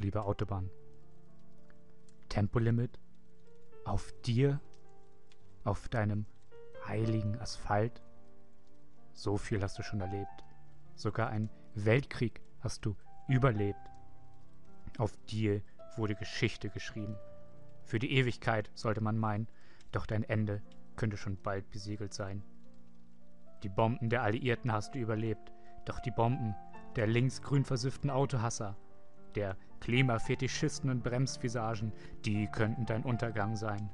liebe Autobahn. Tempolimit auf dir, auf deinem heiligen Asphalt. So viel hast du schon erlebt. Sogar einen Weltkrieg hast du überlebt. Auf dir wurde Geschichte geschrieben. Für die Ewigkeit sollte man meinen, doch dein Ende könnte schon bald besiegelt sein. Die Bomben der Alliierten hast du überlebt, doch die Bomben der linksgrün versifften Autohasser, der Klimafetischisten und Bremsvisagen, die könnten dein Untergang sein.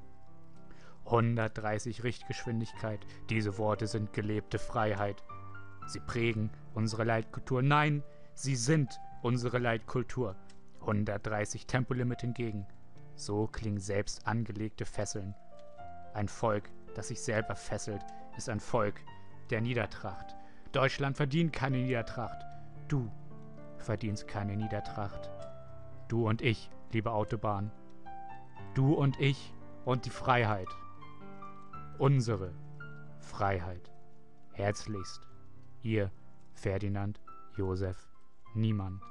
130 Richtgeschwindigkeit, diese Worte sind gelebte Freiheit. Sie prägen unsere Leitkultur. Nein, sie sind unsere Leitkultur. 130 Tempolimit hingegen. So klingen selbst angelegte Fesseln. Ein Volk, das sich selber fesselt, ist ein Volk der Niedertracht. Deutschland verdient keine Niedertracht. Du verdienst keine Niedertracht. Du und ich, liebe Autobahn. Du und ich und die Freiheit. Unsere Freiheit. Herzlichst, Ihr Ferdinand Josef Niemann.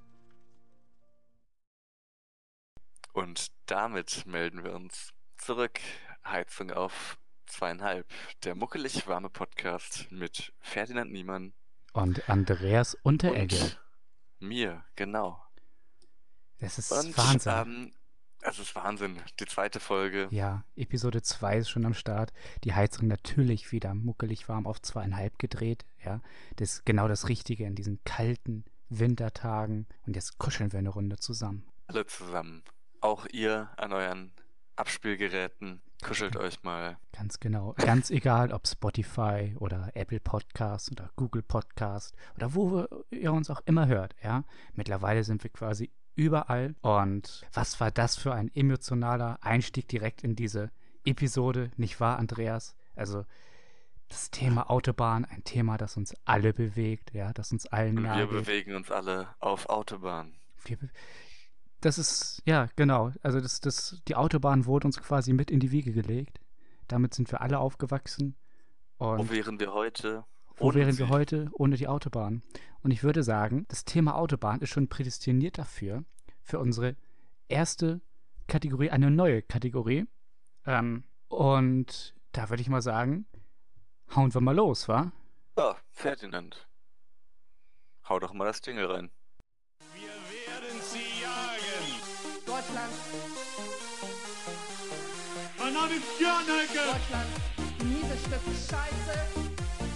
Und damit melden wir uns zurück. Heizung auf 2,5. Der muckelig warme Podcast mit Ferdinand Niemann. Und Andreas Unteregge. Und mir, genau. Das ist Und, Wahnsinn. Es ist Wahnsinn. Die zweite Folge. Ja, Episode 2 ist schon am Start. Die Heizung natürlich wieder muckelig warm auf 2,5 gedreht. Ja, das ist genau das Richtige in diesen kalten Wintertagen. Und jetzt kuscheln wir eine Runde zusammen. Alle zusammen. Auch ihr an euren Abspielgeräten. Kuschelt euch mal. Ganz genau. Ganz egal, ob Spotify oder Apple Podcast oder Google Podcast oder wo ihr uns auch immer hört. Ja, mittlerweile sind wir quasi überall. Und was war das für ein emotionaler Einstieg direkt in diese Episode, nicht wahr, Andreas? Also das Thema Autobahn, ein Thema, das uns alle bewegt, ja, das uns allen nahe Wir geht. bewegen uns alle auf Autobahn. Das ist, ja, genau, also die Autobahn wurde uns quasi mit in die Wiege gelegt. Damit sind wir alle aufgewachsen. Und Wo wären wir heute? Wo wären wir heute ohne die Autobahn? Und ich würde sagen, das Thema Autobahn ist schon prädestiniert dafür, für unsere erste Kategorie, eine neue Kategorie. Und da würde ich mal sagen, hauen wir mal los, wa? Ja, Ferdinand. Hau doch mal das Jingle rein. Wir werden sie jagen. Deutschland, Mein Name ist Jörnecke. Deutschland, mieses Stück Scheiße.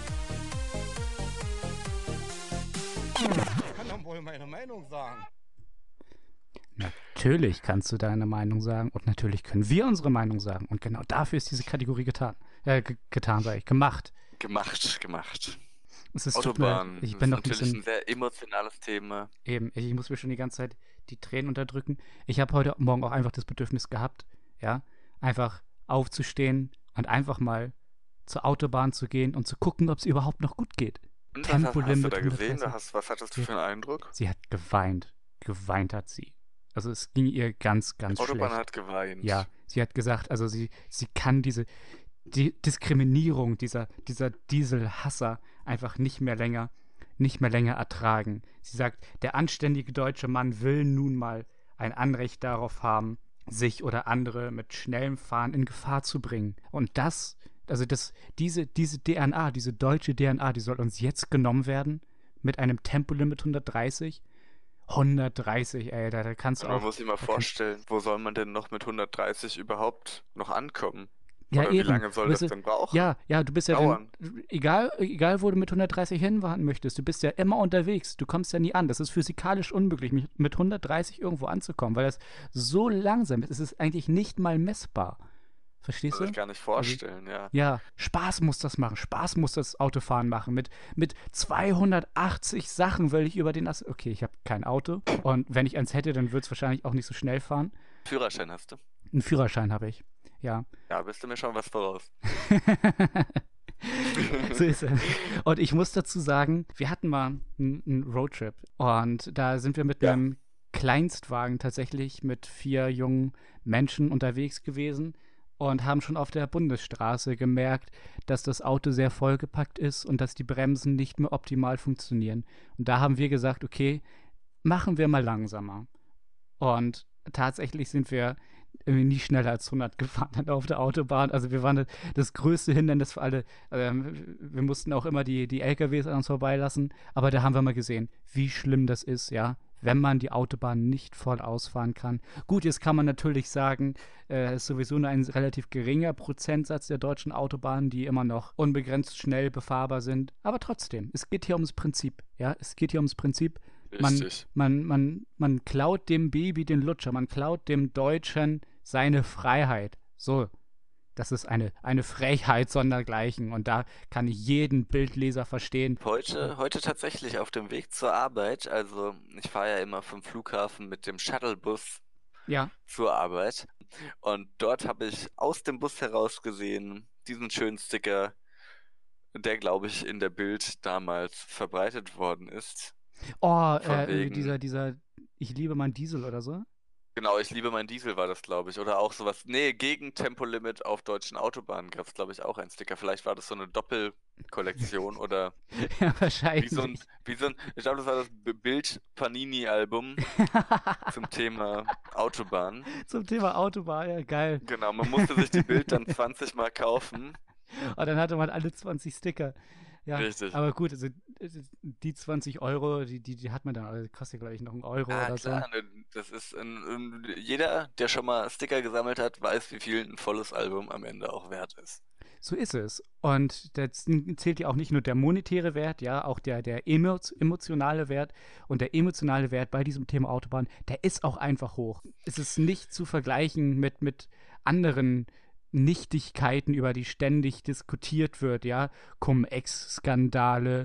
Ich kann doch wohl meine Meinung sagen. Natürlich kannst du deine Meinung sagen und natürlich können wir unsere Meinung sagen. Und genau dafür ist diese Kategorie gemacht. Gemacht. Es ist Autobahn, ich das bin ist noch ein natürlich bisschen ein sehr emotionales Thema. eben, ich muss mir schon die ganze Zeit die Tränen unterdrücken. Ich habe heute Morgen auch einfach das Bedürfnis gehabt, ja, einfach aufzustehen und einfach mal zur Autobahn zu gehen und zu gucken, ob es überhaupt noch gut geht. Und was hast du Tempolimit da gesehen? 130. Was hattest du für einen Eindruck? Sie hat geweint. Geweint hat sie. Also es ging ihr ganz, ganz Die Autobahn schlecht. hat geweint. Ja, sie hat gesagt, also sie kann die Diskriminierung dieser Dieselhasser einfach nicht mehr länger ertragen. Sie sagt, der anständige deutsche Mann will nun mal ein Anrecht darauf haben, sich oder andere mit schnellem Fahren in Gefahr zu bringen. Und diese DNA, diese deutsche DNA, die soll uns jetzt genommen werden mit einem Tempolimit 130. 130, ey, da kannst du Man auch... muss sich mal vorstellen, wo soll man denn noch mit 130 überhaupt noch ankommen? Ja, Oder wie lange soll das denn brauchen? Ja, du bist ja Dauern. egal wo du mit 130 hinfahren möchtest, du bist ja immer unterwegs, du kommst ja nie an. Das ist physikalisch unmöglich, mit 130 irgendwo anzukommen, weil das so langsam ist. Es ist eigentlich nicht mal messbar. Verstehst Kann du? ich gar nicht vorstellen, ja. Ja, Spaß muss das machen. Spaß muss das Autofahren machen. Mit 280 Sachen will ich über den Okay, ich habe kein Auto. Und wenn ich eins hätte, dann würde es wahrscheinlich auch nicht so schnell fahren. Führerschein hast du? Einen Führerschein habe ich. Ja. Ja, bist du mir schon was voraus. So ist es. Und ich muss dazu sagen, wir hatten mal einen Roadtrip. Und da sind wir mit einem Kleinstwagen tatsächlich mit 4 jungen Menschen unterwegs gewesen. Und haben schon auf der Bundesstraße gemerkt, dass das Auto sehr vollgepackt ist und dass die Bremsen nicht mehr optimal funktionieren. Und da haben wir gesagt, okay, machen wir mal langsamer. Und tatsächlich sind wir irgendwie nie schneller als 100 gefahren dann auf der Autobahn. Also wir waren das größte Hindernis für alle. Wir mussten auch immer die LKWs an uns vorbeilassen. Aber da haben wir mal gesehen, wie schlimm das ist, ja, wenn man die Autobahn nicht voll ausfahren kann. Gut, jetzt kann man natürlich sagen, es ist sowieso nur ein relativ geringer Prozentsatz der deutschen Autobahnen, die immer noch unbegrenzt schnell befahrbar sind. Aber trotzdem, es geht hier ums Prinzip. Ja, es geht hier ums Prinzip. Richtig. Man klaut dem Baby den Lutscher, man klaut dem Deutschen seine Freiheit. So, das ist eine Frechheit sondergleichen. Und da kann ich jeden Bildleser verstehen. Heute tatsächlich auf dem Weg zur Arbeit. Also ich fahre ja immer vom Flughafen mit dem Shuttlebus Ja, zur Arbeit. Und dort habe ich aus dem Bus heraus gesehen, diesen schönen Sticker, der, glaube ich, in der Bild damals verbreitet worden ist. oh, Von wegen, dieser Ich liebe mein Diesel oder so. genau, ich liebe mein Diesel war das, glaube ich. Oder auch sowas, nee, gegen Tempolimit auf deutschen Autobahnen gab es, glaube ich, auch einen Sticker. Vielleicht war das so eine Doppelkollektion oder Ja, wie wahrscheinlich. so ein, ich glaube, das war das Bild-Panini-Album zum Thema Autobahn. Zum Thema Autobahn, ja, geil. Genau, man musste sich die Bild dann 20 Mal kaufen. Und dann hatte man alle 20 Sticker. Ja, Richtig. aber gut, also die 20 Euro, die hat man dann, also kostet, glaube ich, noch einen Euro Ah, oder so. klar, ne, das ist jeder, der schon mal Sticker gesammelt hat, weiß, wie viel ein volles Album am Ende auch wert ist. So ist es. Und da zählt ja auch nicht nur der monetäre Wert, ja, auch der emotionale Wert. Und der emotionale Wert bei diesem Thema Autobahn, der ist auch einfach hoch. Es ist nicht zu vergleichen mit anderen Nichtigkeiten, über die ständig diskutiert wird, ja. Cum-Ex-Skandale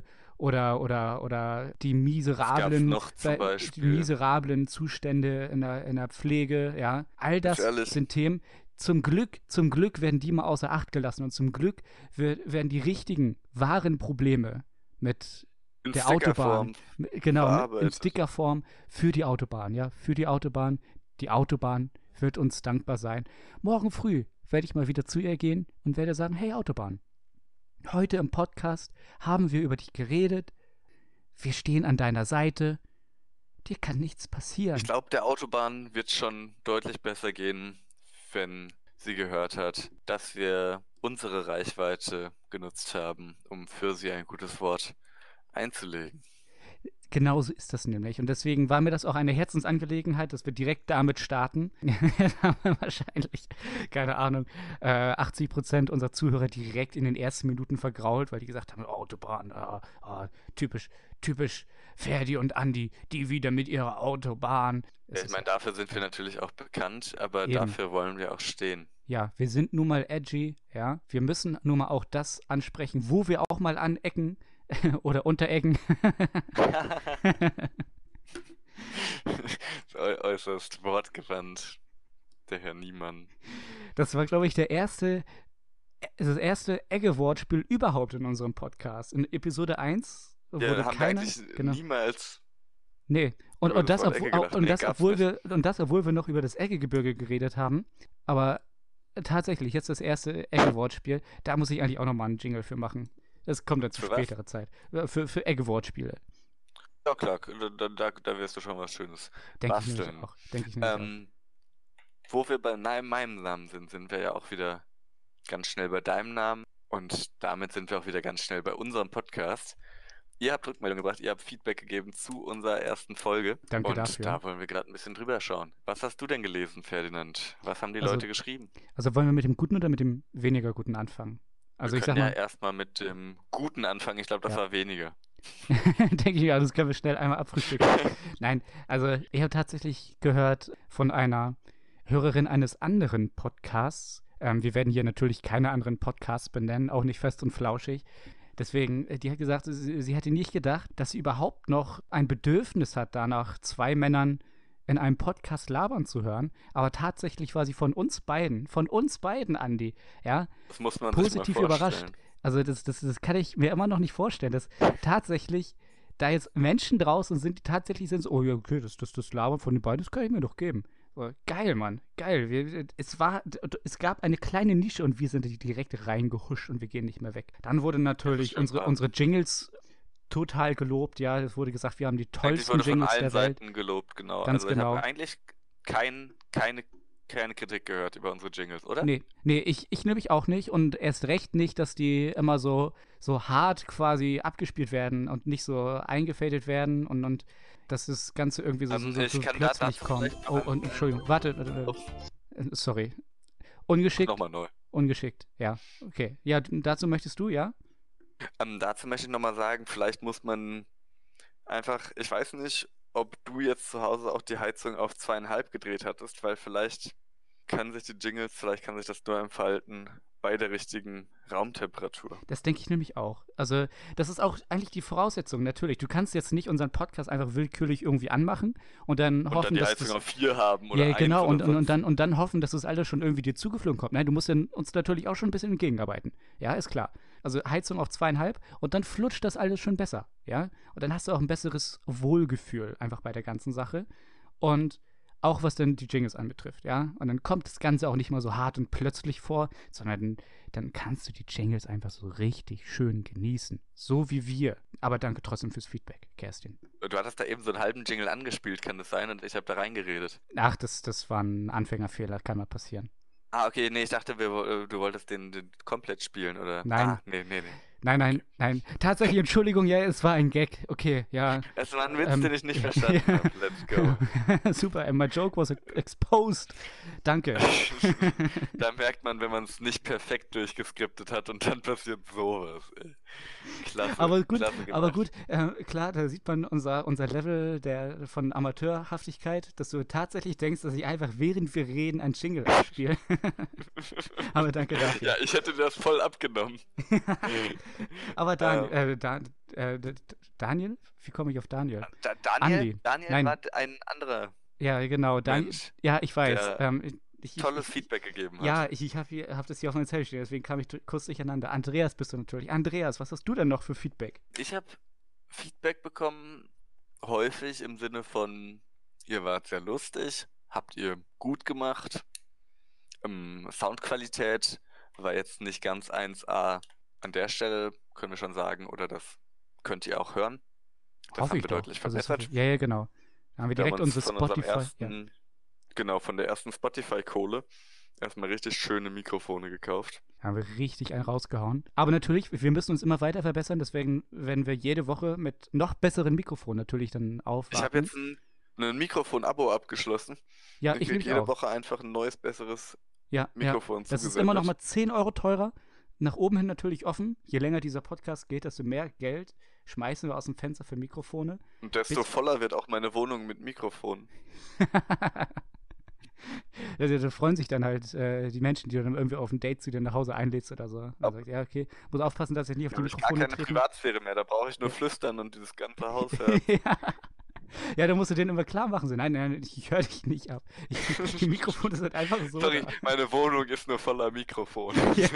oder die miserablen, noch zum die Beispiel. miserablen Zustände in der Pflege, ja. All das Gefährlich. sind Themen. Zum Glück werden die mal außer Acht gelassen und zum Glück werden die richtigen, wahren Probleme mit In der Autobahn, Stickerform genau, in verarbeitet. Stickerform für die Autobahn, ja, für die Autobahn. Die Autobahn wird uns dankbar sein. Morgen früh werde ich mal wieder zu ihr gehen und werde sagen, hey Autobahn, heute im Podcast haben wir über dich geredet, wir stehen an deiner Seite, dir kann nichts passieren. Ich glaube, der Autobahn wird schon deutlich besser gehen, wenn sie gehört hat, dass wir unsere Reichweite genutzt haben, um für sie ein gutes Wort einzulegen. Genauso ist das nämlich. Und deswegen war mir das auch eine Herzensangelegenheit, dass wir direkt damit starten. Jetzt haben wir wahrscheinlich, keine Ahnung, 80% unserer Zuhörer direkt in den ersten Minuten vergrault, weil die gesagt haben, Autobahn, typisch Ferdi und Andi, die wieder mit ihrer Autobahn. Ja, ich meine, dafür sind wir natürlich auch bekannt, aber Eben. dafür wollen wir auch stehen. Ja, wir sind nun mal edgy, ja. Wir müssen nun mal auch das ansprechen, wo wir auch mal anecken oder unterecken. Äußerst wortgewandt, der Herr Niemann. Das war, glaube ich, das erste Egge-Wortspiel überhaupt in unserem Podcast. In Episode 1 Ja, wurde haben wir keiner. eigentlich Genau. niemals. Nee. Und, über und, das das, Wort Egge obwohl, gedacht. und, Nee, das, gab's obwohl wir noch über das Eggegebirge geredet haben. Aber tatsächlich, jetzt das erste Egge-Wortspiel, da muss ich eigentlich auch nochmal einen Jingle für machen. Das kommt dann zu Für was? späterer Zeit. Für Egge-Wortspiele. Ja, klar, da wirst du schon was Schönes Denke ich nämlich basteln. auch. Denke ich nämlich auch. Wo wir bei meinem Namen sind wir ja auch wieder ganz schnell bei deinem Namen. Und damit sind wir auch wieder ganz schnell bei unserem Podcast. Ihr habt Rückmeldung gebracht, ihr habt Feedback gegeben zu unserer ersten Folge. Danke und dafür. da wollen wir gerade ein bisschen drüber schauen. Was hast du denn gelesen, Ferdinand? Was haben die Also- Leute geschrieben? Also wollen wir mit dem Guten oder mit dem weniger Guten anfangen? Also wir ich sag können ja mal, erstmal mit dem Guten anfangen. Ich glaube, das Ja. war weniger. denke ich, ja, das können wir schnell einmal abfrühstücken. Nein, also ich habe tatsächlich gehört von einer Hörerin eines anderen Podcasts. Wir werden hier natürlich keine anderen Podcasts benennen, auch nicht fest und flauschig. Deswegen, die hat gesagt, sie hätte nicht gedacht, dass sie überhaupt noch ein Bedürfnis hat, danach zwei Männern in einem Podcast labern zu hören. Aber tatsächlich war sie von uns beiden, Andi, ja, Das muss man positiv sich mal überrascht. vorstellen. Also das kann ich mir immer noch nicht vorstellen, dass tatsächlich da jetzt Menschen draußen sind, die tatsächlich sind so, oh ja, okay, das Labern von den beiden, das kann ich mir doch geben. So, geil, Mann, geil. Es gab eine kleine Nische und wir sind direkt reingehuscht und wir gehen nicht mehr weg. Dann wurde natürlich stimmt, unsere Jingles total gelobt, ja, es wurde gesagt, wir haben die Eigentlich tollsten wurde von Jingles allen der Welt. Seiten gelobt, genau. Ganz Also ich genau. habe eigentlich keine Kritik gehört über unsere Jingles, oder? Nee, ich nämlich auch nicht und erst recht nicht, dass die immer so hart quasi abgespielt werden und nicht so eingefadet werden und dass das Ganze irgendwie so Ich kann plötzlich dazu kommt. vielleicht noch Oh, einen- und Entschuldigung, warte. Ups, Sorry. Ungeschickt? nochmal neu. Ungeschickt, ja. Okay. Ja, dazu möchtest du, ja? Dazu möchte ich nochmal sagen, vielleicht muss man einfach, ich weiß nicht, ob du jetzt zu Hause auch die Heizung auf 2,5 gedreht hattest, weil vielleicht kann sich das nur entfalten bei der richtigen Raumtemperatur. Das denke ich nämlich auch. Also, das ist auch eigentlich die Voraussetzung, natürlich. Du kannst jetzt nicht unseren Podcast einfach willkürlich irgendwie anmachen und dann Und hoffen, dann die dass Heizung das. auf 4 haben oder Ja, 1 genau, oder sonst. und dann hoffen, dass das alles schon irgendwie dir zugeflogen kommt. Nein, du musst uns natürlich auch schon ein bisschen entgegenarbeiten. Ja, ist klar. Also Heizung auf 2,5 und dann flutscht das alles schon besser. Ja, und dann hast du auch ein besseres Wohlgefühl einfach bei der ganzen Sache. Und auch was dann die Jingles anbetrifft, ja. Und dann kommt das Ganze auch nicht mal so hart und plötzlich vor, sondern dann kannst du die Jingles einfach so richtig schön genießen. So wie wir. Aber danke trotzdem fürs Feedback, Kerstin. Du hattest da eben so einen halben Jingle angespielt, kann das sein? Und ich habe da reingeredet. Ach, das war ein Anfängerfehler, kann mal passieren. Ah, okay, nee, ich dachte, du wolltest den komplett spielen, oder? Nein. Ah, nee. Nein. Tatsächlich, Entschuldigung, ja, es war ein Gag. Okay, ja. Es war ein Witz, den ich nicht verstanden ja. habe. Let's go. Super, my joke was exposed. Danke. Da merkt man, wenn man es nicht perfekt durchgeskriptet hat und dann passiert sowas. Ey. Klasse. Aber klasse gut, klar, da sieht man unser Level von Amateurhaftigkeit, dass du tatsächlich denkst, dass ich einfach während wir reden ein Jingle abspiele. Aber danke dafür. Ja, ich hätte das voll abgenommen. Aber Daniel? Wie komme ich auf Daniel? Andi. Daniel Nein. war ein anderer Ja, genau. Mensch, ja, ich weiß. der tolles Feedback gegeben hat. Ja, ich hab das hier auf meinem Zettel stehen, deswegen kam ich kurz durcheinander. Andreas bist du natürlich. Andreas, was hast du denn noch für Feedback? Ich habe Feedback bekommen, häufig im Sinne von, ihr wart sehr lustig, habt ihr gut gemacht. Soundqualität war jetzt nicht ganz 1A. An der Stelle können wir schon sagen, oder das könnt ihr auch hören. Das Hoffe haben ich wir doch. deutlich Also verbessert. ja, genau. Da haben wir direkt unsere von unserem Spotify. Genau, von der ersten Spotify-Kohle erstmal richtig schöne Mikrofone gekauft. Haben wir richtig einen rausgehauen. Aber natürlich, wir müssen uns immer weiter verbessern, deswegen werden wir jede Woche mit noch besseren Mikrofonen natürlich dann aufwarten. Ich habe jetzt ein Mikrofon-Abo abgeschlossen. Ja, Ich ich krieg nehme jede auch. Woche einfach ein neues, besseres Ja, Mikrofon das ist zugesendet. immer noch mal 10 Euro teurer. Nach oben hin natürlich offen. Je länger dieser Podcast geht, desto mehr Geld schmeißen wir aus dem Fenster für Mikrofone. Und desto voller wird auch meine Wohnung mit Mikrofonen. Da freuen sich dann halt die Menschen, die du dann irgendwie auf ein Date zu dir nach Hause einlädst oder so. Und sagt, ja, okay, muss aufpassen, dass ich nicht auf die Da habe ich gar Mikrofone keine treten. Privatsphäre mehr, da brauche ich nur flüstern und dieses ganze Haus hören. ja. Ja, da musst du denen immer klar machen. So, nein, ich höre dich nicht ab. Die Mikrofone sind einfach so. Sorry, da. meine Wohnung ist nur voller Mikrofone. Ja.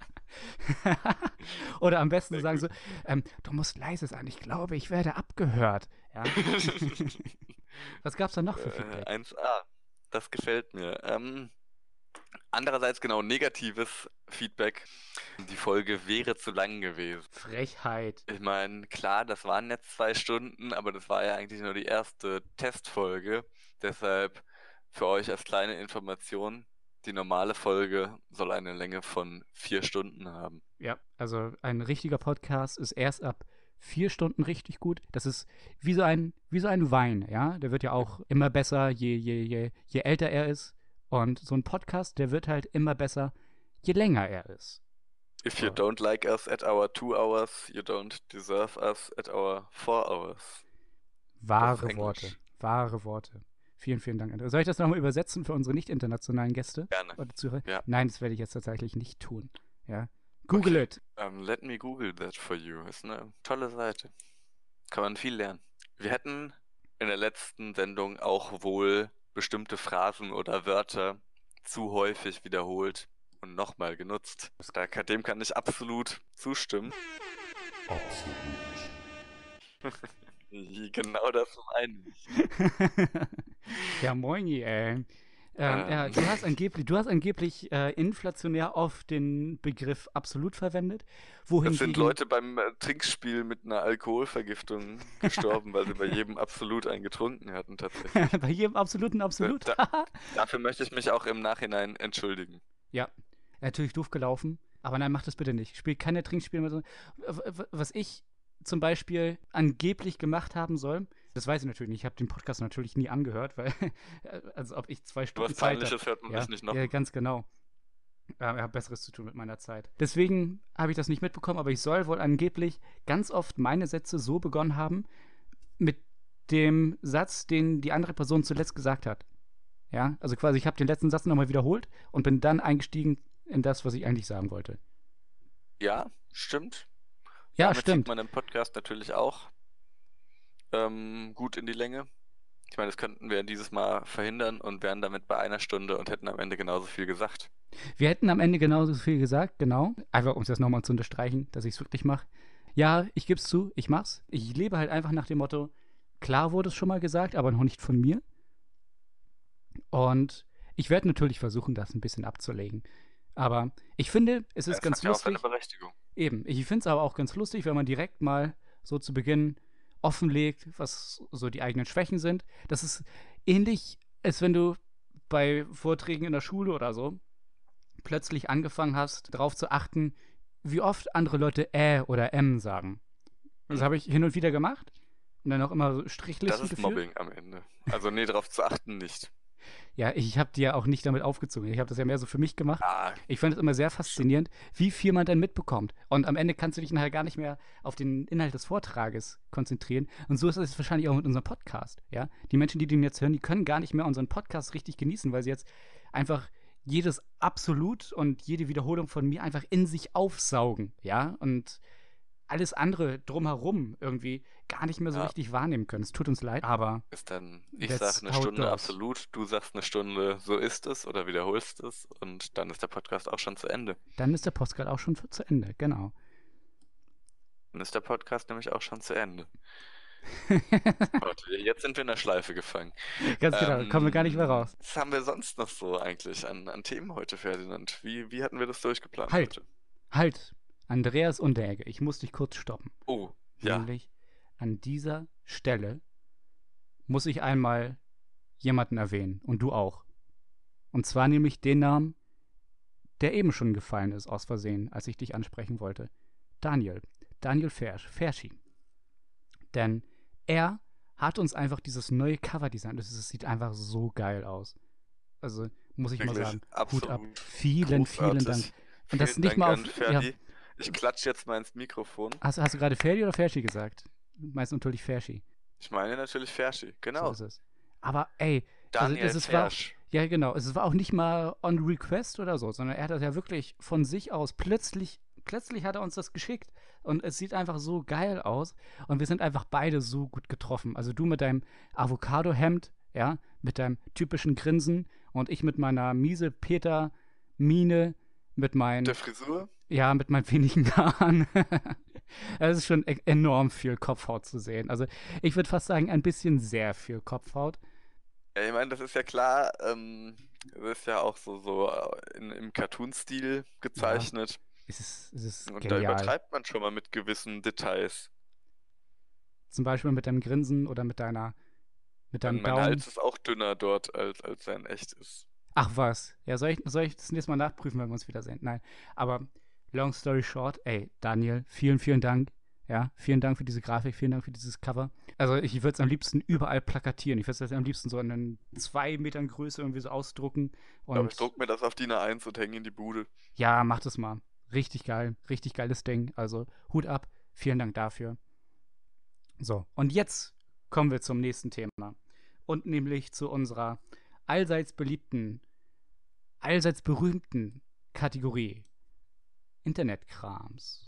Oder am besten sagen so, du musst leise sein, ich glaube, ich werde abgehört. Ja. Was gab's da noch für Feedback? 1A, das gefällt mir. Andererseits genau negatives Feedback. Die Folge wäre zu lang gewesen. Frechheit. Ich meine, klar, das waren jetzt 2 Stunden, aber das war ja eigentlich nur die erste Testfolge. Deshalb für euch als kleine Information, die normale Folge soll eine Länge von 4 Stunden haben. Ja, also ein richtiger Podcast ist erst ab 4 Stunden richtig gut. Das ist wie so ein Wein, ja. Der wird ja auch immer besser, je älter er ist. Und so ein Podcast, der wird halt immer besser, je länger er ist. If you don't like us at our 2 hours, you don't deserve us at our 4 hours. Wahre Worte. Vielen, vielen Dank, Andreas. Soll ich das nochmal übersetzen für unsere nicht internationalen Gäste? Gerne. Oder Zuhörer? Ja. Nein, das werde ich jetzt tatsächlich nicht tun. Ja. Google it. Let me Google that for you. Ist eine tolle Seite. Kann man viel lernen. Wir hätten in der letzten Sendung auch wohl bestimmte Phrasen oder Wörter zu häufig wiederholt und nochmal genutzt. Dem kann ich absolut zustimmen. Genau das meine ich. Ja, moini, ey. Ja, du hast angeblich inflationär oft den Begriff absolut verwendet. Es Wohingegen, sind Leute beim Trinkspiel mit einer Alkoholvergiftung gestorben, weil sie bei jedem absolut einen getrunken hatten, tatsächlich. bei jedem absoluten Absolut. Dafür möchte ich mich auch im Nachhinein entschuldigen. Ja, natürlich doof gelaufen. Aber nein, mach das bitte nicht. Spiel keine Trinkspiele mehr. Was ich zum Beispiel angeblich gemacht haben soll, das weiß ich natürlich nicht. Ich habe den Podcast natürlich nie angehört, weil, als ob ich 2 Stunden Was Zeit Peinliches habe. hört man sich nicht noch. Ja, ganz genau. Ich habe Besseres zu tun mit meiner Zeit. Deswegen habe ich das nicht mitbekommen, aber ich soll wohl angeblich ganz oft meine Sätze so begonnen haben, mit dem Satz, den die andere Person zuletzt gesagt hat. Ja, also quasi, ich habe den letzten Satz nochmal wiederholt und bin dann eingestiegen in das, was ich eigentlich sagen wollte. Ja, stimmt. Ja, Damit stimmt. zieht man im Podcast natürlich auch gut in die Länge. Ich meine, das könnten wir dieses Mal verhindern und wären damit bei 1 Stunde und hätten am Ende genauso viel gesagt. Wir hätten am Ende genauso viel gesagt, genau. Einfach, um es jetzt nochmal zu unterstreichen, dass ich es wirklich mache. Ja, ich gebe es zu, ich mach's. Ich lebe halt einfach nach dem Motto, klar wurde es schon mal gesagt, aber noch nicht von mir. Und ich werde natürlich versuchen, das ein bisschen abzulegen. Aber ich finde, es ist ganz hat ja auch lustig. seine Berechtigung. Eben, ich finde es aber auch ganz lustig, wenn man direkt mal so zu Beginn offenlegt, was so die eigenen Schwächen sind. Das ist ähnlich, als wenn du bei Vorträgen in der Schule oder so plötzlich angefangen hast, darauf zu achten, wie oft andere Leute oder sagen. Das habe ich hin und wieder gemacht und dann auch immer so Strichlisten Das ist geführt. Mobbing am Ende. Also nee, darauf zu achten nicht. Ja, ich habe die ja auch nicht damit aufgezogen. Ich habe das ja mehr so für mich gemacht. Ah, Ich fand es immer sehr faszinierend, wie viel man dann mitbekommt. Und am Ende kannst du dich nachher gar nicht mehr auf den Inhalt des Vortrages konzentrieren. Und so ist es wahrscheinlich auch mit unserem Podcast. Ja? Die Menschen, die den jetzt hören, die können gar nicht mehr unseren Podcast richtig genießen, weil sie jetzt einfach jedes Absolut und jede Wiederholung von mir einfach in sich aufsaugen. Ja, und alles andere drumherum irgendwie gar nicht mehr so Ja. richtig wahrnehmen können. Es tut uns leid, aber ist dann, ich That's sag 1 how it Stunde goes. absolut, du sagst 1 Stunde, so ist es oder wiederholst es und dann ist der Podcast auch schon zu Ende. dann ist der Podcast auch schon zu Ende. Genau. Dann ist der Podcast nämlich auch schon zu Ende. Gott, jetzt sind wir in der Schleife gefangen. Ganz genau, kommen wir gar nicht mehr raus. Was haben wir sonst noch so eigentlich an Themen heute, Ferdinand? Wie hatten wir das durchgeplant Halt. heute? Halt, Andreas Unteregger, ich muss dich kurz stoppen. Oh, ja. Nämlich an dieser Stelle muss ich einmal jemanden erwähnen und du auch. Und zwar nämlich den Namen, der eben schon gefallen ist aus Versehen, als ich dich ansprechen wollte. Daniel Ferschi. Denn er hat uns einfach dieses neue Cover designt. Das sieht einfach so geil aus. Also muss ich mal Wirklich, sagen, absolut Hut ab. Vielen großartig. Dank. Und das Vielen nicht Dank mal an auf. Ferdi. Ja, Ich klatsche jetzt mal ins Mikrofon. hast du gerade Ferdi oder Ferschi gesagt? Meist natürlich Ferschi. Ich meine natürlich Ferschi, genau. So ist es. Aber ey, Daniel also, war auch, Fersch. ja genau, es war auch nicht mal on request oder so, sondern er hat das ja wirklich von sich aus, plötzlich hat er uns das geschickt und es sieht einfach so geil aus und wir sind einfach beide so gut getroffen. Also du mit deinem Avocado-Hemd, ja, mit deinem typischen Grinsen und ich mit meiner miese Peter-Mine, mit meinen, Der Frisur? ja, mit meinen wenigen Haaren. Es ist schon enorm viel Kopfhaut zu sehen. Also ich würde fast sagen, ein bisschen sehr viel Kopfhaut. Ja, ich meine, das ist ja klar, das ist ja auch so im Cartoon-Stil gezeichnet. Es ist Und da genial. übertreibt man schon mal mit gewissen Details. Zum Beispiel mit deinem Grinsen oder mit deinem Mein Daumen. Hals ist auch dünner dort, als er in echt ist. Ach was. Ja, soll ich das nächste Mal nachprüfen, wenn wir uns wiedersehen? Nein. Aber long story short, ey, Daniel, vielen Dank. Ja, vielen Dank für diese Grafik, vielen Dank für dieses Cover. Also ich würde es am liebsten überall plakatieren. Ich würde es am liebsten so in 2 Metern Größe irgendwie so ausdrucken. Aber Und ich druck mir das auf DIN A1 und hänge in die Bude. ja, mach das mal. Richtig geil, richtig geiles Ding. Also Hut ab, vielen Dank dafür. So, und jetzt kommen wir zum nächsten Thema. Und nämlich zu unserer allseits beliebten, allseits berühmten Kategorie Internetkrams.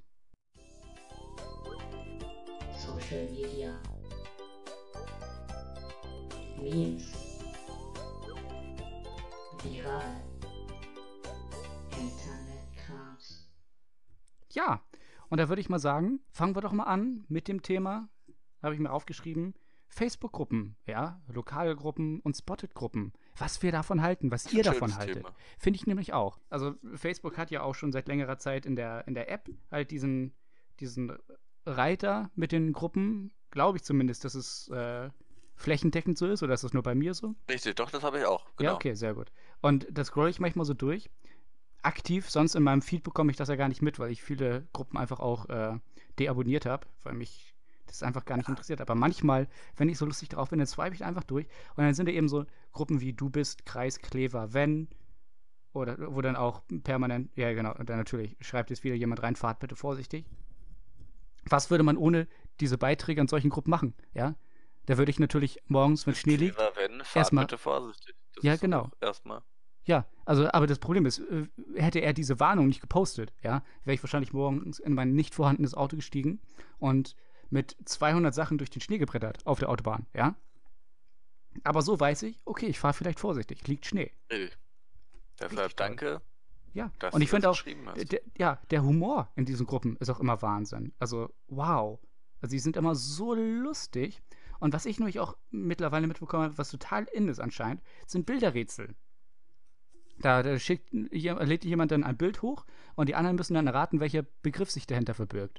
Social Media, Memes, viral, Internetkrams. Ja, und da würde ich mal sagen, fangen wir doch mal an mit dem Thema, habe ich mir aufgeschrieben, Facebook-Gruppen, ja, lokale Gruppen und Spotted-Gruppen, was wir davon halten, was Das ihr ist ein davon schönes haltet. Thema. Finde ich nämlich auch. Also Facebook hat ja auch schon seit längerer Zeit in der App halt diesen Reiter mit den Gruppen, glaube ich zumindest, dass es flächendeckend so ist, oder ist das nur bei mir so? Richtig, doch, das habe ich auch. Genau. Ja, okay, sehr gut. Und das scroll ich manchmal so durch. Aktiv, sonst in meinem Feed bekomme ich das ja gar nicht mit, weil ich viele Gruppen einfach auch deabonniert habe, weil mich das einfach gar nicht interessiert. Aber manchmal, wenn ich so lustig drauf bin, dann swipe ich einfach durch und dann sind da eben so Gruppen wie Du bist, Kreis, Klever, Wenn oder wo dann auch permanent, ja genau, und dann natürlich schreibt jetzt wieder jemand rein, fahrt bitte vorsichtig. Was würde man ohne diese Beiträge an solchen Gruppen machen, ja? Da würde ich natürlich morgens, wenn Schnee liegt, Clever, wenn, fahrt erstmal- bitte vorsichtig. Das Ja, ist genau. doch erstmal. ja, also, aber das Problem ist, hätte er diese Warnung nicht gepostet, ja, wäre ich wahrscheinlich morgens in mein nicht vorhandenes Auto gestiegen und mit 200 Sachen durch den Schnee gebrettert auf der Autobahn, ja. Aber so weiß ich, okay, ich fahre vielleicht vorsichtig, liegt Schnee. Richtig. Deshalb Richtig toll. danke, Ja, dass und ich du finde das auch, geschrieben hast. der Humor in diesen Gruppen ist auch immer Wahnsinn. Also, wow. Also, die sind immer so lustig. Und was ich nämlich auch mittlerweile mitbekommen habe, was total in ist anscheinend, sind Bilderrätsel. Da lädt jemand dann ein Bild hoch und die anderen müssen dann erraten, welcher Begriff sich dahinter verbirgt.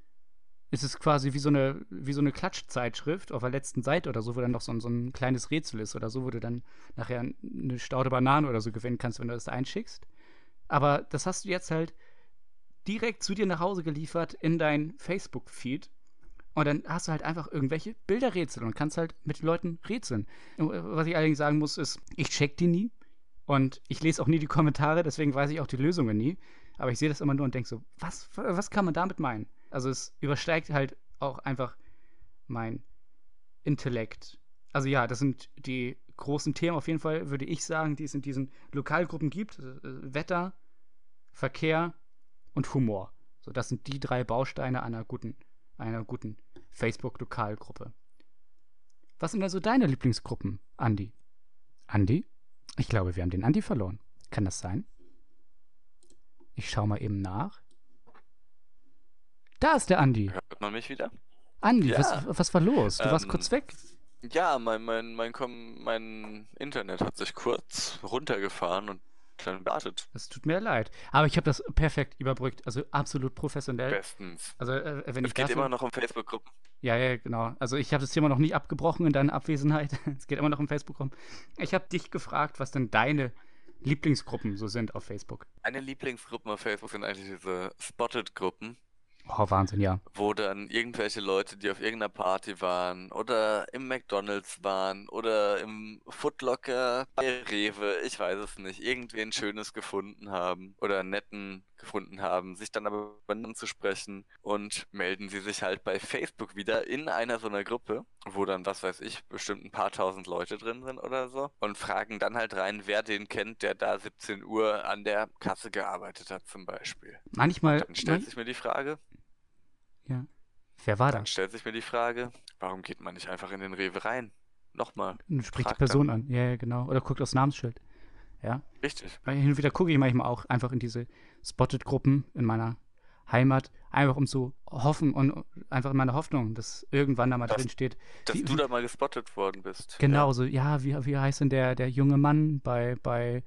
Es ist quasi wie so eine Klatschzeitschrift auf der letzten Seite oder so, wo dann noch so ein kleines Rätsel ist oder so, wo du dann nachher eine Staude Banane oder so gewinnen kannst, wenn du das da einschickst. Aber das hast du jetzt halt direkt zu dir nach Hause geliefert in dein Facebook-Feed. Und dann hast du halt einfach irgendwelche Bilderrätsel und kannst halt mit Leuten rätseln. Was ich allerdings sagen muss, ist, ich check die nie. Und ich lese auch nie die Kommentare, deswegen weiß ich auch die Lösungen nie. Aber ich sehe das immer nur und denke so, was kann man damit meinen? Also es übersteigt halt auch einfach mein Intellekt. Also ja, das sind die großen Themen auf jeden Fall, würde ich sagen, die es in diesen Lokalgruppen gibt. Wetter, Verkehr und Humor. So, das sind die 3 Bausteine einer guten Facebook-Lokalgruppe. Was sind also deine Lieblingsgruppen, Andi? Andi? Ich glaube, wir haben den Andi verloren. Kann das sein? Ich schaue mal eben nach. Da ist der Andi. Hört man mich wieder? Andi, Ja. was war los? Du warst Ähm, kurz weg. Ja, mein Internet hat sich kurz runtergefahren und dann wartet. Es tut mir leid. Aber ich habe das perfekt überbrückt. Also absolut professionell. Bestens. Also wenn Es ich geht dafür... immer noch um Facebook-Gruppen. Ja, genau. Also ich habe das Thema noch nicht abgebrochen in deiner Abwesenheit. Es geht immer noch um Facebook rum. Ich habe dich gefragt, was denn deine Lieblingsgruppen so sind auf Facebook. Meine Lieblingsgruppen auf Facebook sind eigentlich diese Spotted-Gruppen, Oh, Wahnsinn, ja. wo dann irgendwelche Leute, die auf irgendeiner Party waren oder im McDonald's waren oder im Footlocker bei Rewe, ich weiß es nicht, irgendwen Schönes gefunden haben oder einen netten gefunden haben, sich dann aber anzusprechen und melden sie sich halt bei Facebook wieder in einer so einer Gruppe, wo dann, was weiß ich, bestimmt ein paar tausend Leute drin sind oder so und fragen dann halt rein, wer den kennt, der da 17 Uhr an der Kasse gearbeitet hat zum Beispiel. Manchmal... Dann stellt sich mir die Frage, Ja. Wer war da? Dann stellt sich mir die Frage, warum geht man nicht einfach in den Rewe rein? Nochmal. Spricht die frag Person an. Ja, genau. Oder guckt aufs Namensschild. Ja. Richtig. Weil hin und wieder gucke ich manchmal auch einfach in diese Spotted-Gruppen in meiner Heimat, einfach um zu hoffen und einfach in meiner Hoffnung, dass irgendwann da mal drin steht. Dass Wie- du da mal gespottet worden bist. Genau, so, ja, wie heißt denn der junge Mann bei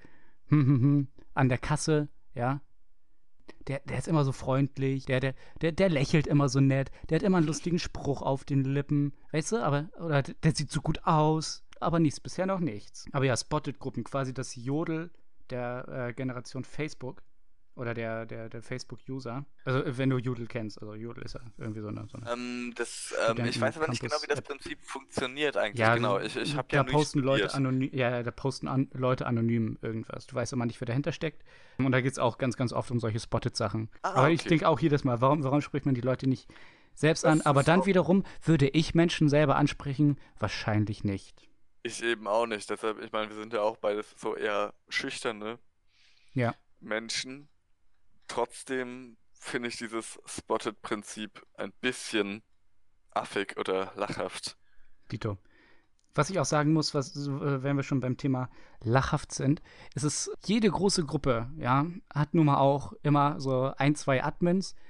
an der Kasse, ja? Der ist immer so freundlich, der lächelt immer so nett, der hat immer einen lustigen Spruch auf den Lippen, weißt du, oder der sieht so gut aus, aber nichts, bisher noch nichts. Aber ja, Spotted-Gruppen, quasi das Jodel der Generation Facebook oder der Facebook-User. Also wenn du Jodel kennst, also Jodel ist ja irgendwie so eine Ich weiß aber nicht genau, wie das Studenten-Campus-App. Prinzip funktioniert eigentlich. Ja, genau. Ich habe da ja nur posten Leute studiert. anonym, ja, da posten Leute anonym irgendwas. Du weißt immer nicht, wer dahinter steckt. Und da geht es auch ganz, ganz oft um solche Spotted-Sachen. Ah, Aber ich okay. denke auch jedes Mal, warum spricht man die Leute nicht selbst Das an? Aber ist dann auch- wiederum würde ich Menschen selber ansprechen, wahrscheinlich nicht. Ich eben auch nicht. Deshalb, ich meine, wir sind ja auch beides so eher schüchterne Ja. Menschen. Trotzdem finde ich dieses Spotted-Prinzip ein bisschen affig oder lachhaft. Dito. Was ich auch sagen muss, wenn wir schon beim Thema lachhaft sind, ist es, jede große Gruppe, ja, hat nun mal auch immer so 1, 2 Admins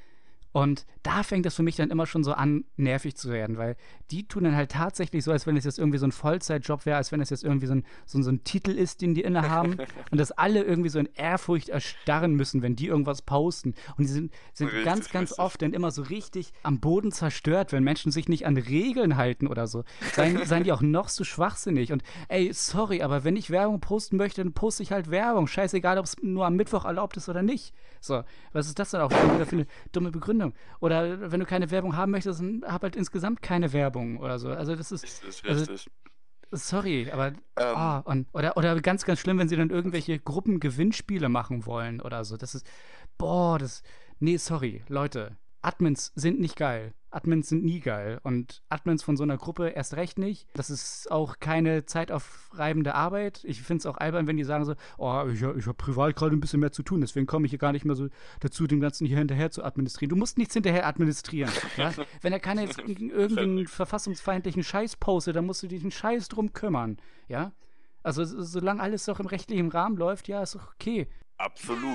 Und da fängt es für mich dann immer schon so an, nervig zu werden, weil die tun dann halt tatsächlich so, als wenn es jetzt irgendwie so ein Vollzeitjob wäre, als wenn es jetzt irgendwie so ein Titel ist, den die innehaben und dass alle irgendwie so in Ehrfurcht erstarren müssen, wenn die irgendwas posten. Und die sind Richtig, ganz oft dann immer so richtig am Boden zerstört, wenn Menschen sich nicht an Regeln halten oder so. Seien die auch noch so schwachsinnig. Und ey, sorry, aber wenn ich Werbung posten möchte, dann poste ich halt Werbung. Scheißegal, ob es nur am Mittwoch erlaubt ist oder nicht. So, was ist das dann auch wieder für eine dumme Begründung? Oder wenn du keine Werbung haben möchtest, dann hab halt insgesamt keine Werbung oder so. Also das ist Richtig. also, sorry, aber oder ganz, ganz schlimm, wenn sie dann irgendwelche Gruppengewinnspiele machen wollen oder so. Das ist, nee, sorry, Leute. Admins sind nicht geil. Admins sind nie geil. Und Admins von so einer Gruppe erst recht nicht. Das ist auch keine zeitaufreibende Arbeit. Ich finde es auch albern, wenn die sagen so, oh, ich hab privat gerade ein bisschen mehr zu tun, deswegen komme ich hier gar nicht mehr so dazu, dem Ganzen hier hinterher zu administrieren. Du musst nichts hinterher administrieren. Ja? Wenn da keiner jetzt irgendeinen verfassungsfeindlichen Scheiß postet, dann musst du dich einen Scheiß drum kümmern. Ja? Also solange alles doch im rechtlichen Rahmen läuft, ja, ist doch okay. Absolut.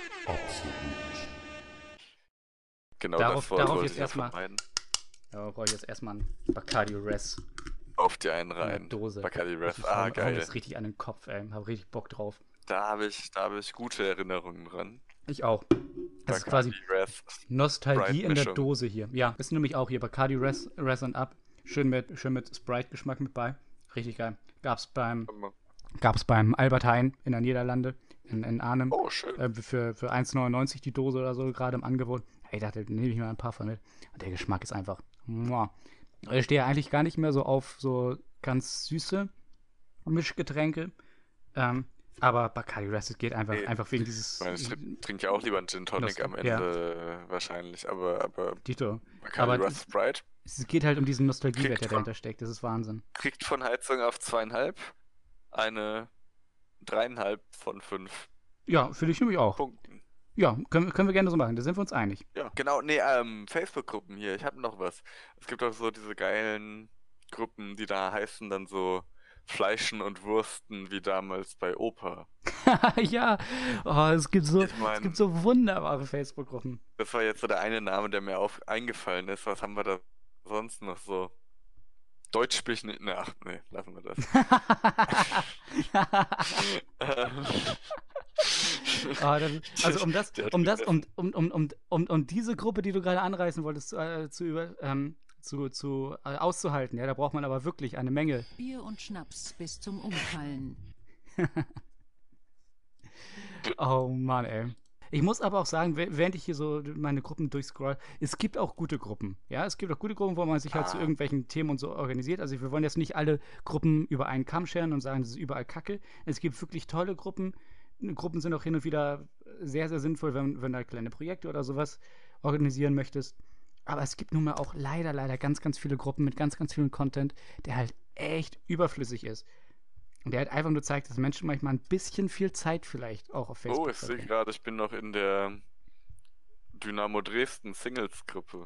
Genau Darauf das wollte jetzt ich ja erstmal. vermeiden. Ja, brauche ich jetzt erstmal einen Bacardi Res Auf die einen in der rein. Dose. Bacardi Res. Ich Ah, hau geil. das richtig an den Kopf, ey. Hab richtig Bock drauf. Da habe ich gute Erinnerungen dran. Ich auch. Das ist Bacardi quasi Res. Nostalgie in der Sprite-Mischung. Dose hier. Ja, ist nämlich auch hier Bacardi Res and Up. Schön mit Sprite-Geschmack mit bei. Richtig geil. Gab's beim Albert Heijn in der Niederlande, in Arnhem. Oh, schön. Für 1,99 die Dose oder so, gerade im Angebot. Ich dachte, nehme ich mal ein paar von mit. Und der Geschmack ist einfach. Muah. Ich stehe eigentlich gar nicht mehr so auf so ganz süße Mischgetränke. Aber Bacardi Res geht einfach wegen dieses. Ich meine, ich trinke ja auch lieber einen Gin Tonic am Ende wahrscheinlich, aber Dito. Bacardi Aber Res Sprite es geht halt um diesen Nostalgiewert, der Kriegt dahinter steckt. Das ist Wahnsinn. kriegt von Heizung auf 2,5 eine 3,5 von 5 Ja, finde ich nämlich auch. Punkten. Ja, können wir gerne so machen. Da sind wir uns einig. Ja, genau, nee, Facebook-Gruppen hier, ich habe noch was. Es gibt auch so diese geilen Gruppen, die da heißen dann so Fleischen und Wursten wie damals bei Opa. Ja, es gibt Ich mein- so wunderbare Facebook-Gruppen. Das war jetzt so der eine Name, der mir eingefallen ist. Was haben wir da sonst noch so? Deutsch sprich nicht. Ne, ach nee, lassen wir das. Also Der hat um diese Gruppe, die du gerade anreißen wolltest, auszuhalten, ja, da braucht man aber wirklich eine Menge. Bier und Schnaps bis zum Umfallen. Oh Mann, ey. Ich muss aber auch sagen, während ich hier so meine Gruppen durchscroll, es gibt auch gute Gruppen. Ja, es gibt auch gute Gruppen, wo man sich halt zu irgendwelchen Themen und so organisiert. Also wir wollen jetzt nicht alle Gruppen über einen Kamm scheren und sagen, das ist überall Kacke. Es gibt wirklich tolle Gruppen. Gruppen sind auch hin und wieder sehr, sehr sinnvoll, wenn du halt kleine Projekte oder sowas organisieren möchtest. Aber es gibt nun mal auch leider ganz, ganz viele Gruppen mit ganz, ganz vielen Content, der halt echt überflüssig ist. Und der halt einfach nur zeigt, dass Menschen manchmal ein bisschen viel Zeit vielleicht auch auf Facebook Oh, ich sehe verbringen. gerade, ich bin noch in der Dynamo Dresden Singles-Gruppe.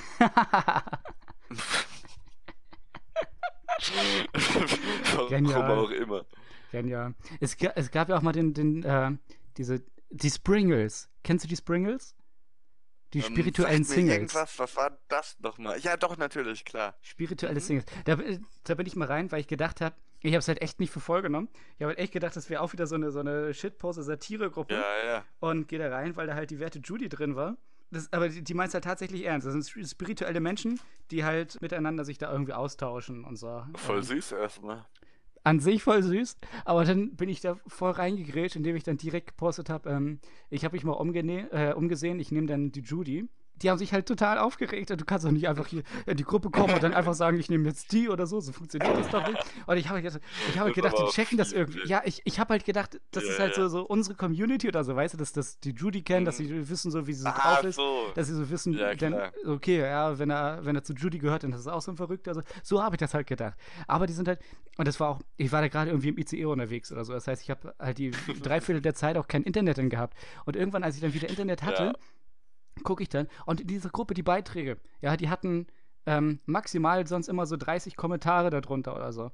Warum Genial. auch immer. Genial. Es gab ja auch mal die Springles. Kennst du die Springles? Die spirituellen Sagt mir Singles. irgendwas, was war das nochmal? Ja, doch, natürlich, klar. Spirituelle Singles. Da bin ich mal rein, weil ich gedacht habe, ich habe es halt echt nicht für voll genommen. Ich habe halt echt gedacht, das wäre auch wieder so eine Shitposter-Satire-Gruppe. Ja. Und gehe da rein, weil da halt die werte Judy drin war. Aber die meint es halt tatsächlich ernst. Das sind spirituelle Menschen, die halt miteinander sich da irgendwie austauschen und so. Voll süß erstmal. An sich voll süß, aber dann bin ich da voll reingegrätscht, indem ich dann direkt gepostet habe, ich habe mich mal umgesehen, ich nehme dann die Judy. Die haben sich halt total aufgeregt. Du kannst doch nicht einfach hier in die Gruppe kommen und dann einfach sagen, ich nehme jetzt die oder so. So funktioniert das doch nicht. Und ich habe halt gedacht, die checken das irgendwie. Ja, ich habe halt gedacht, das ist halt so unsere Community oder so, weißt du, dass das die Judy kennen, dass sie wissen so, wie sie so drauf ist. So. Dass sie so wissen, Ja, klar. okay, ja, wenn er zu Judy gehört, dann ist er auch so ein Verrückter. Also, so habe ich das halt gedacht. Aber die sind halt, und das war auch, ich war da gerade irgendwie im ICE unterwegs oder so. Das heißt, ich habe halt die 3/4 der Zeit auch kein Internet dann gehabt. Und irgendwann, als ich dann wieder Internet hatte, gucke ich dann, und diese Gruppe, die Beiträge, ja, die hatten maximal sonst immer so 30 Kommentare darunter oder so.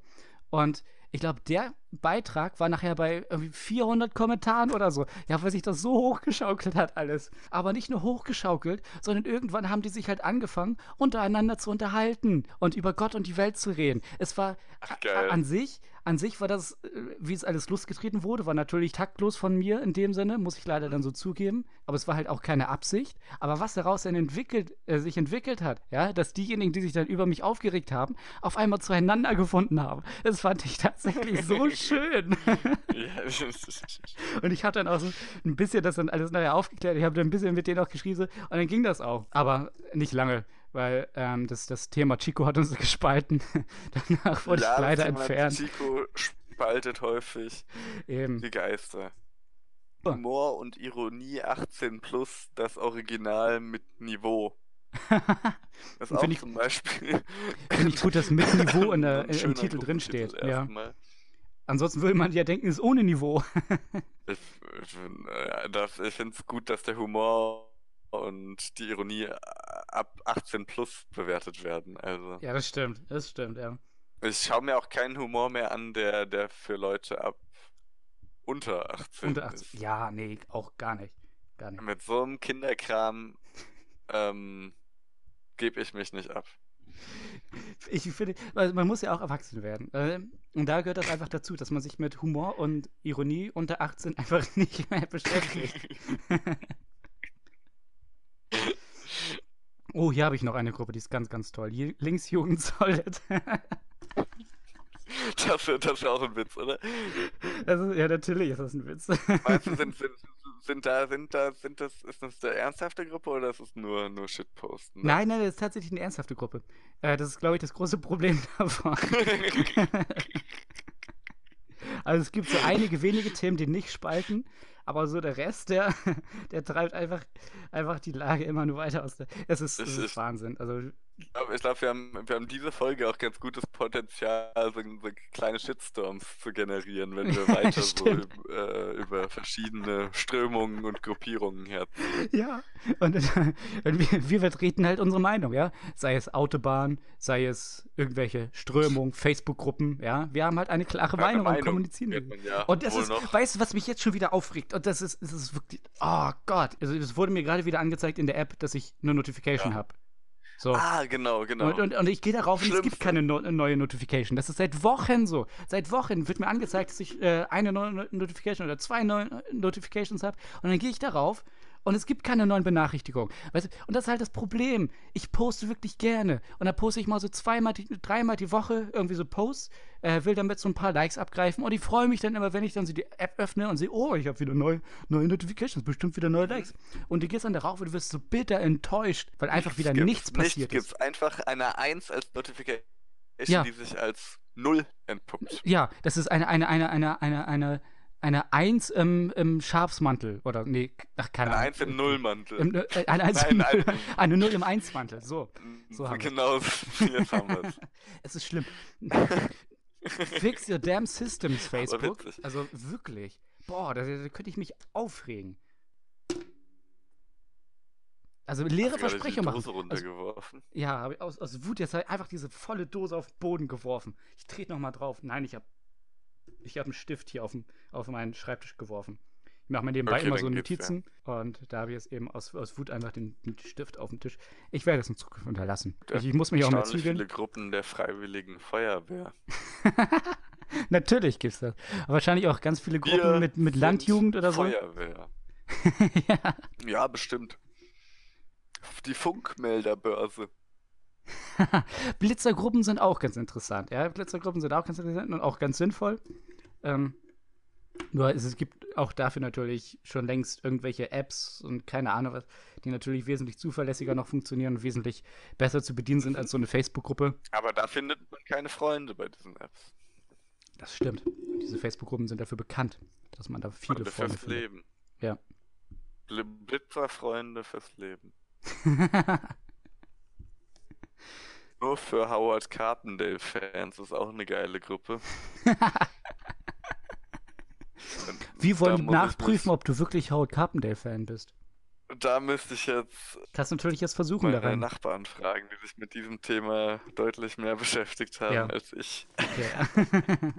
Und ich glaube, der Beitrag war nachher bei irgendwie 400 Kommentaren oder so. Ja, weil sich das so hochgeschaukelt hat alles. Aber nicht nur hochgeschaukelt, sondern irgendwann haben die sich halt angefangen, untereinander zu unterhalten und über Gott und die Welt zu reden. Es war Geil. an sich war das, wie es alles losgetreten wurde, war natürlich taktlos von mir in dem Sinne, muss ich leider dann so zugeben. Aber es war halt auch keine Absicht. Aber was daraus dann sich entwickelt hat, ja, dass diejenigen, die sich dann über mich aufgeregt haben, auf einmal zueinander gefunden haben. Das fand ich tatsächlich so schön. Ja, Und ich habe dann auch so ein bisschen das dann alles nachher aufgeklärt. Ich habe dann ein bisschen mit denen auch geschrieben und dann ging das auch. Aber nicht lange, weil das Thema Chico hat uns gespalten. Danach wurde ich leider das Thema entfernt. Chico spaltet häufig Eben. die Geister. Oh. Humor und Ironie 18 plus, das Original mit Niveau. Das ist auch Find ich- zum Beispiel. Finde ich gut, dass mit Niveau ein im schöner Titel drin Gruppentitel steht. Ja. erstmal. Ansonsten würde man ja denken, es ist ohne Niveau. Ich finde es gut, dass der Humor und die Ironie ab 18 plus bewertet werden. Also Ja, das stimmt, ja. ich schaue mir auch keinen Humor mehr an, der für Leute ab unter 18 Unter 18. ist. Ja, nee, auch gar nicht. Gar nicht. Mit so einem Kinderkram gebe ich mich nicht ab. Ich finde, weil man muss ja auch erwachsen werden. Und da gehört das einfach dazu, dass man sich mit Humor und Ironie unter 18 einfach nicht mehr beschäftigt. Oh, hier habe ich noch eine Gruppe, die ist ganz, ganz toll. Linksjugend Solid. Das ist auch ein Witz, oder? Ja, natürlich ist das ein Witz. Meinst du, ist das eine ernsthafte Gruppe oder ist es nur Shitposten? Nein, das ist tatsächlich eine ernsthafte Gruppe. Das ist, glaube ich, das große Problem davon. Also es gibt so einige wenige Themen, die nicht spalten, aber so der Rest, der treibt einfach die Lage immer nur weiter aus der. Es ist Wahnsinn. Also Ich glaube, wir haben diese Folge auch ganz gutes Potenzial, so kleine Shitstorms zu generieren, wenn wir weiter so Stimmt. über verschiedene Strömungen und Gruppierungen herziehen. ja, und wir vertreten halt unsere Meinung, ja. Sei es Autobahn, sei es irgendwelche Strömungen, Facebook-Gruppen, ja. Wir haben halt eine klare Meinung und kommunizieren. wird man ja Und das wohl ist, noch. weißt du, was mich jetzt schon wieder aufregt? Und das ist wirklich, oh Gott. Also es wurde mir gerade wieder angezeigt in der App, dass ich eine Notification habe. So. Ah, genau. Und ich gehe darauf und es gibt Schlimmste. keine neue Notification. Das ist seit Wochen so. Seit Wochen wird mir angezeigt, dass ich eine neue Notification oder 2 neue Notifications habe. Und dann gehe ich darauf und es gibt keine neuen Benachrichtigungen. Weißt du? Und das ist halt das Problem. Ich poste wirklich gerne. Und dann poste ich mal so 3-mal die Woche irgendwie so Posts, will damit so ein paar Likes abgreifen. Und ich freue mich dann immer, wenn ich dann so die App öffne und sehe, oh, ich habe wieder neue Notifications, bestimmt wieder neue Likes. Und du gehst dann darauf und du wirst so bitter enttäuscht, weil einfach wieder nichts passiert ist. Nichts gibt's. Einfach eine 1 als Notification, Ja. die sich als 0 entpuppt. Ja, das ist eine 1 im Schafsmantel. Oder, nee, ach, keine Eine Ahnung. 1 im Nullmantel. Eine 1 im Nein, Null, eine 0 im 1-Mantel. So haben wir's. Genau, jetzt haben wir es. Es ist schlimm. Fix your damn systems, Facebook. witzig. Also wirklich. Boah, da könnte ich mich aufregen. Also leere Hast du gerade Versprechungen die machen. Dose runtergeworfen? Ja, habe ich aus Wut jetzt halt einfach diese volle Dose auf den Boden geworfen. Ich trete nochmal drauf. Nein, ich hab einen Stift hier auf meinen Schreibtisch geworfen. Ich mache mir nebenbei Okay, immer dann so geht's, Notizen und da habe ich jetzt eben aus Wut einfach den Stift auf den Tisch. Ich werde es in Zukunft unterlassen. Ich muss mich auch mehr Erstaunlich zügeln. viele Gruppen der Freiwilligen Feuerwehr. Natürlich gibt's das. Aber wahrscheinlich auch ganz viele Gruppen Wir mit sind Landjugend oder so. Feuerwehr. Ja. Ja, bestimmt. Die Funkmelderbörse. Blitzergruppen sind auch ganz interessant. Ja, Blitzergruppen sind auch ganz interessant und auch ganz sinnvoll. Nur es gibt auch dafür natürlich schon längst irgendwelche Apps und keine Ahnung was, die natürlich wesentlich zuverlässiger noch funktionieren und wesentlich besser zu bedienen sind als so eine Facebook-Gruppe. Aber da findet man keine Freunde bei diesen Apps. Das stimmt. Diese Facebook-Gruppen sind dafür bekannt, dass man da viele Freunde Freunde fürs findet. Leben. Ja. Blitzerfreunde fürs Leben. Nur für Howard Carpendale-Fans ist auch eine geile Gruppe. Wir Da wollen muss ich nachprüfen, mich- ob du wirklich Howard Carpendale-Fan bist. Da müsste ich jetzt Kannst natürlich jetzt versuchen da meine rein. Nachbarn fragen, die sich mit diesem Thema deutlich mehr beschäftigt haben Ja. als ich. Okay.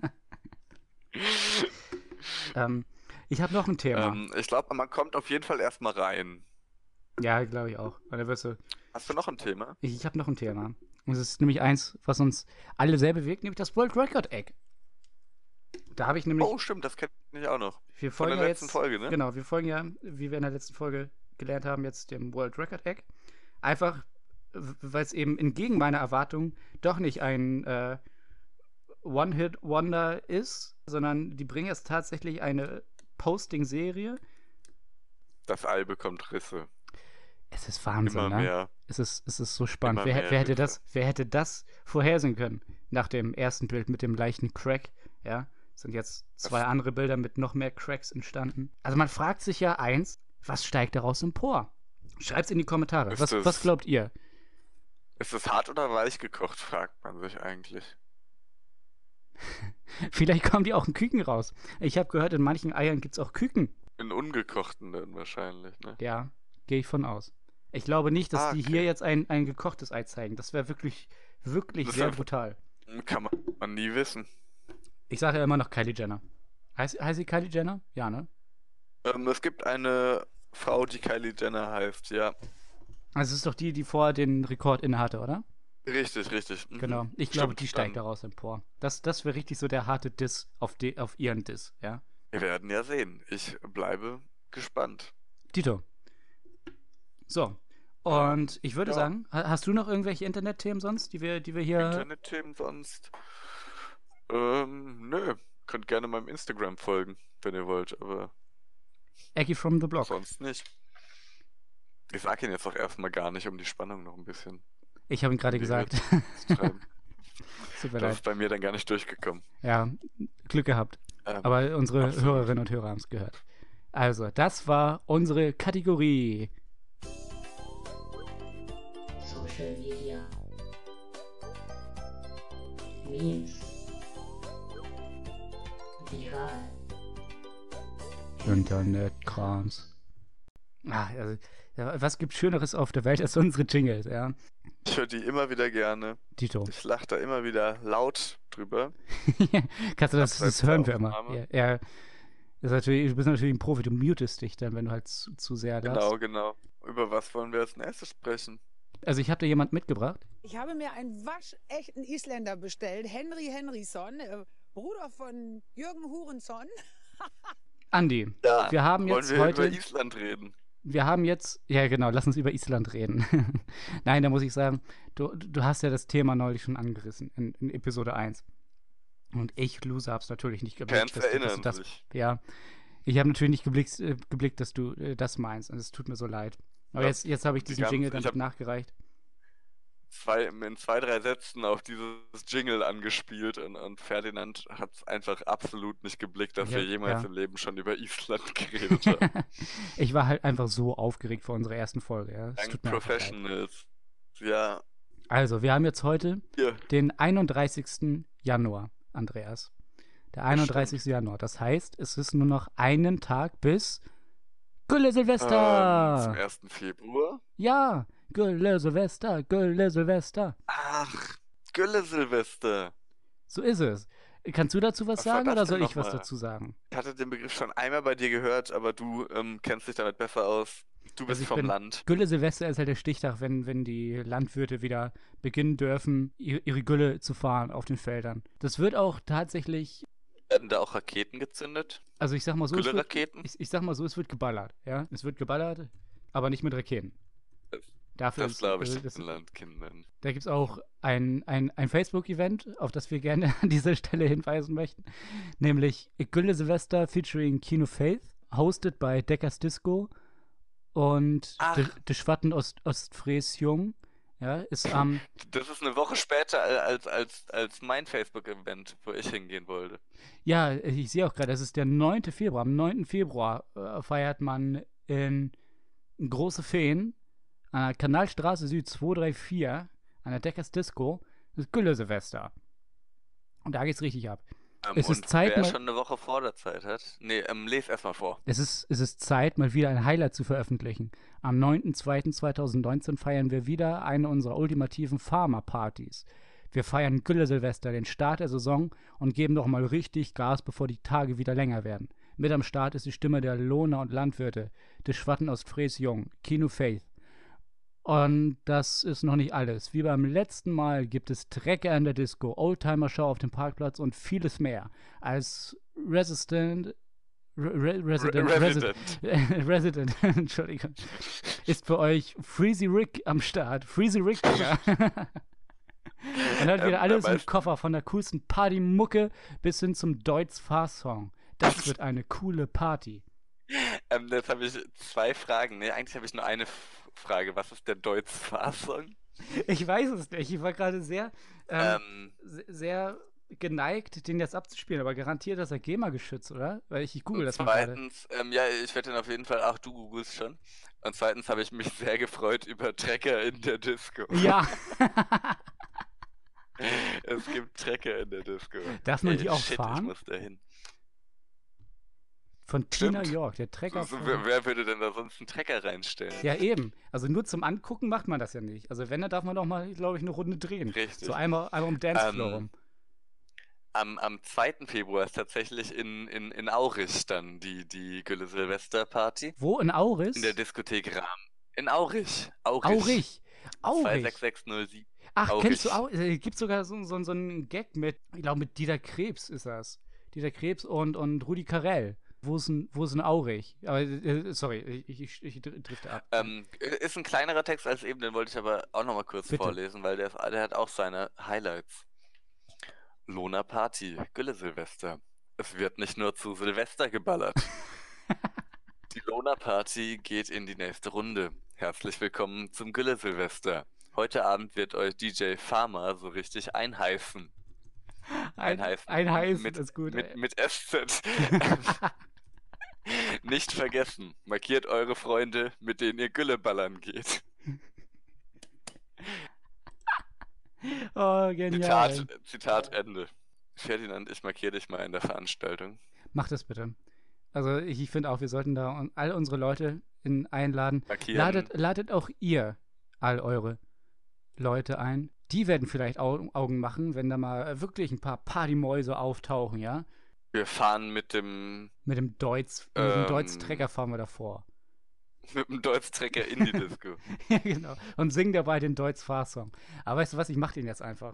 Ich habe noch ein Thema. Ich glaube, man kommt auf jeden Fall erstmal rein. Ja, glaube ich auch. Weil da wirst du, Hast du noch ein Thema? ich habe noch ein Thema. Und es ist nämlich eins, was uns alle sehr bewegt, nämlich das World Record Egg. Da habe ich nämlich, Oh, stimmt, das kenne ich auch noch. wir Von folgen der ja letzten jetzt, Folge, ne? genau, wir folgen ja, wie wir in der letzten Folge gelernt haben, jetzt dem World Record Egg. Einfach, weil es eben entgegen meiner Erwartung doch nicht ein One-Hit-Wonder ist, sondern die bringen jetzt tatsächlich eine Posting-Serie. Das All bekommt Risse. Es ist Wahnsinn, Immer ne? mehr. Es ist so spannend. Immer Wer mehr hätte Risse. wer hätte das vorhersehen können? Nach dem ersten Bild mit dem leichten Crack, ja, sind jetzt zwei andere Bilder mit noch mehr Cracks entstanden. Also man fragt sich ja eins, was steigt daraus empor? Schreibt's in die Kommentare. Ist Was es- glaubt ihr? Ist es hart oder weich gekocht, fragt man sich eigentlich. Vielleicht kommen die auch in Küken raus. Ich habe gehört, in manchen Eiern gibt's auch Küken. In ungekochten dann wahrscheinlich, ne? Ja, gehe ich von aus. Ich glaube nicht, dass die Okay. hier jetzt ein gekochtes Ei zeigen. Das wäre wirklich Das sehr ist- brutal. Kann man nie wissen. Ich sage ja immer noch Kylie Jenner. Heißt sie Kylie Jenner? Ja, ne? Es gibt eine Frau, die Kylie Jenner heißt, ja. Also es ist doch die vorher den Rekord innehatte, oder? Richtig, richtig. Mhm. Genau. Ich glaube, Stimmt, die steigt dann- daraus empor. Das wäre richtig so der harte Diss auf ihren Diss, ja? Wir werden ja sehen. Ich bleibe gespannt. Dito. So. Und ich würde Ja. sagen, hast du noch irgendwelche Internetthemen sonst, die wir hier. Internetthemen sonst? Nö. Könnt gerne meinem Instagram folgen, wenn ihr wollt, aber Eggy from the Block. sonst nicht. Ich sag ihn jetzt auch erstmal gar nicht, um die Spannung noch ein bisschen Ich habe ihn gerade Die gesagt. zu treiben. Tut mir Das leid. ist bei mir dann gar nicht durchgekommen. Ja, Glück gehabt. Ähm, Aber unsere absolut. Hörerinnen und Hörer haben es gehört. Also, das war unsere Kategorie. Social Media, Memes, viral, Internetkrams. Also, ja, was gibt Schöneres auf der Welt als unsere Jingles, ja? Ich höre die immer wieder gerne. Dito. Ich lache da immer wieder laut drüber. Kannst du das Abseits der hören wir immer. Aufnahme. Ja, du bist natürlich ein Profi, du mutest dich dann, wenn du halt zu sehr lachst. Genau, genau. Über was wollen wir als nächstes sprechen? Also ich habe da jemand mitgebracht. Ich habe mir einen waschechten Isländer bestellt, Henry Henryson, Bruder von Jürgen Hurenson. Andi, Ja, wir haben wollen jetzt wir heute... über Island reden? Wir haben jetzt, ja genau, lass uns über Island reden. Nein, da muss ich sagen, du hast ja das Thema neulich schon angerissen in Episode 1. Und ich, Loser, hab's natürlich nicht geblickt. Fans dass du erinnern das, sich. ja, ich habe natürlich nicht geblickt, dass du das meinst. Und es tut mir so leid. Aber Ja, jetzt habe ich diesen ganz- Jingle dann ich hab- nachgereicht. In 2, 3 Sätzen auf dieses Jingle angespielt und Ferdinand hat es einfach absolut nicht geblickt, dass Ja, wir jemals ja. im Leben schon über Island geredet haben. Ich war halt einfach so aufgeregt vor unserer ersten Folge. Ja. Es Dank tut mir einfach leid. Professionals. Ja, Also, wir haben jetzt heute hier. den 31. Januar, Andreas. Der 31. Januar. Das heißt, es ist nur noch einen Tag bis Gülle Silvester. Zum 1. Februar. Ja, Gülle Silvester, Gülle Silvester. Ach, Gülle Silvester. So ist es. Kannst du dazu was Was war sagen das oder denn soll ich was nochmal? dazu sagen? Ich hatte den Begriff schon einmal bei dir gehört, aber du kennst dich damit besser aus. Du bist Also ich vom bin- Land. Gülle Silvester ist halt der Stichtag, wenn die Landwirte wieder beginnen dürfen, ihre Gülle zu fahren auf den Feldern. Das wird auch tatsächlich, Werden da auch Raketen gezündet? also ich sag mal so, es wird, Gülle-Raketen? ich sag mal so, es wird geballert, ja. Es wird geballert, aber nicht mit Raketen. Dafür Das glaube ich also den Landkindern. Da gibt es auch ein Facebook-Event, auf das wir gerne an dieser Stelle hinweisen möchten. Nämlich Gülle Silvester featuring Kino Faith, hosted by Deckers Disco und Ach. De Schwatten Ostfriesjung. Ja, ist am, Das ist eine Woche später als mein Facebook-Event, wo ich hingehen wollte. ja, ich sehe auch gerade, es ist der 9. Februar. Am 9. Februar feiert man in Große Feen an der Kanalstraße Süd 234 an der Deckers Disco das Gülle Silvester. Und da geht's richtig ab. Es ist Und Zeit, wer mal- schon eine Woche vor der Zeit hat. Nee, les erstmal vor. Es ist Zeit, mal wieder ein Highlight zu veröffentlichen. Am 9.2.2019 feiern wir wieder eine unserer ultimativen Farmer-Partys. Wir feiern Gülle-Silvester, den Start der Saison, und geben doch mal richtig Gas, bevor die Tage wieder länger werden. Mit am Start ist die Stimme der Lohner und Landwirte, des Schwatten aus Fräs-Jung, Kino Faith. Und das ist noch nicht alles. Wie beim letzten Mal gibt es Trecker in der Disco, Oldtimer-Show auf dem Parkplatz und vieles mehr. Als Resident, Entschuldigung, ist für euch Freezy Rick am Start. Freezy Rick, Digga. Und hört wieder alles im Koffer, von der coolsten Party-Mucke bis hin zum Deutsch-Fast-Song. Das wird eine coole Party. Jetzt habe ich 2 Fragen. Nee, eigentlich habe ich nur eine Frage. Was ist der Deutsch-Fast-Song? Ich weiß es nicht. Ich war gerade sehr geneigt, den jetzt abzuspielen, aber garantiert ist er GEMA geschützt, oder? Weil ich google das mal gerade. Zweitens, ja, ich werde den auf jeden Fall, du googelst schon. Und zweitens habe ich mich sehr gefreut über Trecker in der Disco. Ja. Es gibt Trecker in der Disco. Darf man die auch shit, fahren? Ich muss da hin. Von Tina Stimmt. York, der Trecker. Wer würde denn da sonst einen Trecker reinstellen? Ja, eben. Also nur zum Angucken macht man das ja nicht. Also wenn, dann darf man doch mal, glaube ich, eine Runde drehen. Richtig. So einmal um Dancefloor rum. Am 2. Februar ist tatsächlich in Aurich dann die Gülle-Silvester-Party. Wo? In Auris? In der Diskothek Rahm. In Aurich. Aurich. 26607. Ach, Aurich. kennst du auch? Es gibt sogar so einen Gag mit, ich glaube, mit Dieter Krebs ist das. Dieter Krebs und Rudi Carrell. Wo ist ein Aurich? Aber, sorry, ich drifte ab. Ist ein kleinerer Text als eben, den wollte ich aber auch nochmal kurz Bitte. vorlesen, weil der hat auch seine Highlights. Lohner Party, Gülle-Silvester. Es wird nicht nur zu Silvester geballert. Die Lohner Party geht in die nächste Runde. Herzlich willkommen zum Gülle-Silvester. Heute Abend wird euch DJ Farmer so richtig einheißen. Einheißen ist gut. Mit SZ. Nicht vergessen, markiert eure Freunde, mit denen ihr Gülle ballern geht. Oh, genial. Zitat Ende. Ferdinand, ich markiere dich mal in der Veranstaltung. Mach das bitte. Also ich finde auch, wir sollten da all unsere Leute einladen. Markieren. Ladet auch ihr all eure Leute ein. Die werden vielleicht Augen machen, wenn da mal wirklich ein paar Partymäuse auftauchen, ja? Wir fahren mit dem Deutz-Trecker fahren wir davor. Mit dem Deutz-Trecker in die Disco. Ja, genau. Und singen dabei den Deutz-Fast-Song. Aber weißt du was, ich mach den jetzt einfach.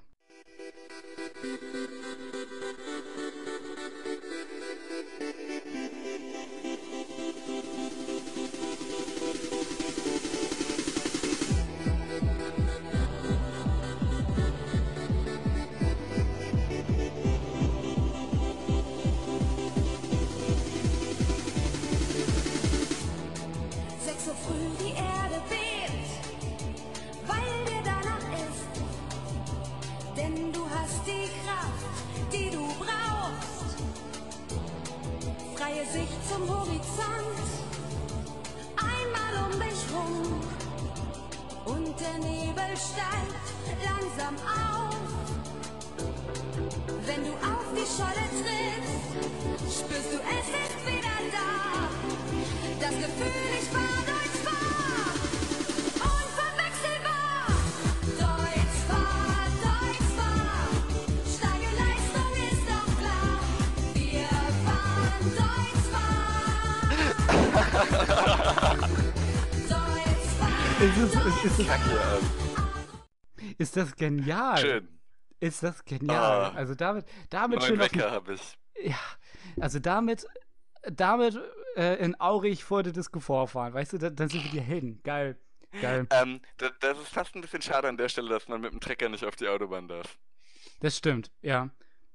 Ist das genial? Schön. Ist das genial? Also damit schön auf Wecker habe ich. Ja, also damit in Aurich vor der Disco vorfahren, weißt du, dann sind wir die Helden. Geil. Das ist fast ein bisschen schade an der Stelle, dass man mit dem Trecker nicht auf die Autobahn darf. Das stimmt, ja.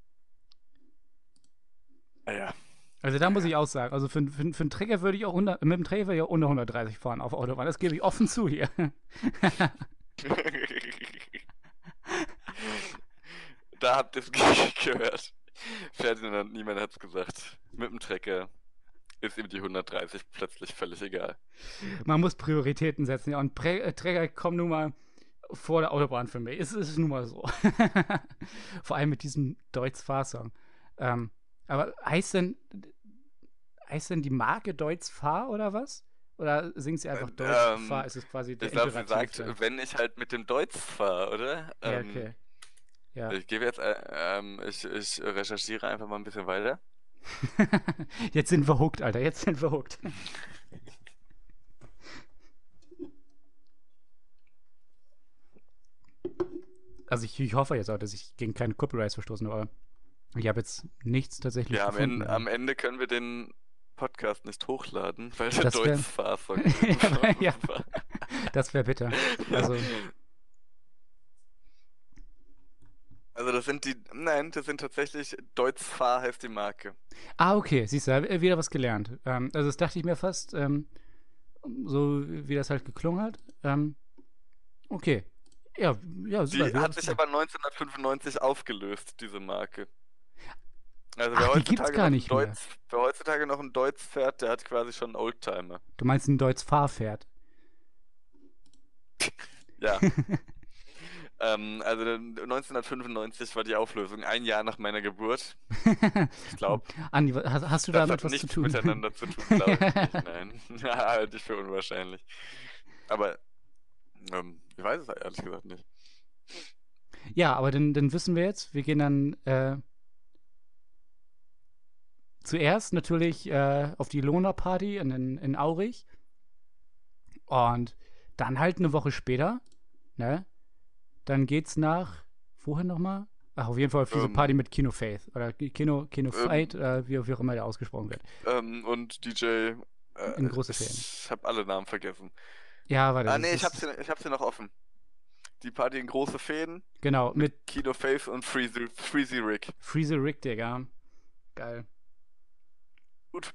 Ja. Also da muss ich auch sagen, also für einen Trecker würde ich auch mit dem Trecker würde ich auch unter 130 fahren auf Autobahn. Das gebe ich offen zu hier. Da habt ihr es gehört. Ferdinand, niemand hat's gesagt. Mit dem Trecker ist ihm die 130 plötzlich völlig egal. Man muss Prioritäten setzen, ja. Und Trecker kommen nun mal vor der Autobahn für mich. Es ist nun mal so. Vor allem mit diesem Deutz-Fast-Song. Aber heißt denn die Marke Deutz Fahr oder was? Oder singt sie einfach Deutz Fahr? Ist es quasi der Ich glaube, sie Imperativ? sagt, wenn ich halt mit dem Deutz fahre, oder? Ja, okay. Ja. Ich gebe jetzt, ich recherchiere einfach mal ein bisschen weiter. Jetzt sind wir hooked, Alter. Jetzt sind wir hooked. Also ich hoffe jetzt auch, dass ich gegen keine Copyrights verstoßen habe, aber ich habe jetzt nichts tatsächlich Ja, gefunden. am Ende können wir den Podcast nicht hochladen, weil der Das wär- Deutsch-Fahr-Song Ja. Das wäre bitter. Also, das sind tatsächlich Deutz-Fahr heißt die Marke. okay, siehst du, wieder was gelernt. Also das dachte ich mir fast, so wie das halt geklungen hat. Okay. Ja, super. Die wieder hat was sich gelernt. aber 1995 aufgelöst, diese Marke. Also Ach, die gibt's gar nicht mehr. wer heutzutage noch ein Deutz fährt, der hat quasi schon einen Oldtimer. Du meinst ein Deutz Fahrpferd? Ja. Also 1995 war die Auflösung, ein Jahr nach meiner Geburt. Ich glaube, Andi, hast du das damit hat was zu nichts tun? miteinander zu tun, glaube ich nicht. Nein, ja, halte ich für unwahrscheinlich. Aber ich weiß es ehrlich gesagt nicht. Ja, aber dann wissen wir jetzt, wir gehen dann zuerst natürlich auf die Lohner-Party in Aurich und dann halt eine Woche später, ne? Dann geht's nach, wohin nochmal? Ach, auf jeden Fall auf diese Party mit Kino Faith oder Kino Fight, wie auch immer der ausgesprochen wird. Und DJ, In große Ferien. ich habe alle Namen vergessen. Ja, warte. Nee, ich hab sie noch offen. Die Party in große Fäden. Genau, mit Kino Faith und Freezy Rick. Freezy Rick, Digga. Geil. Gut.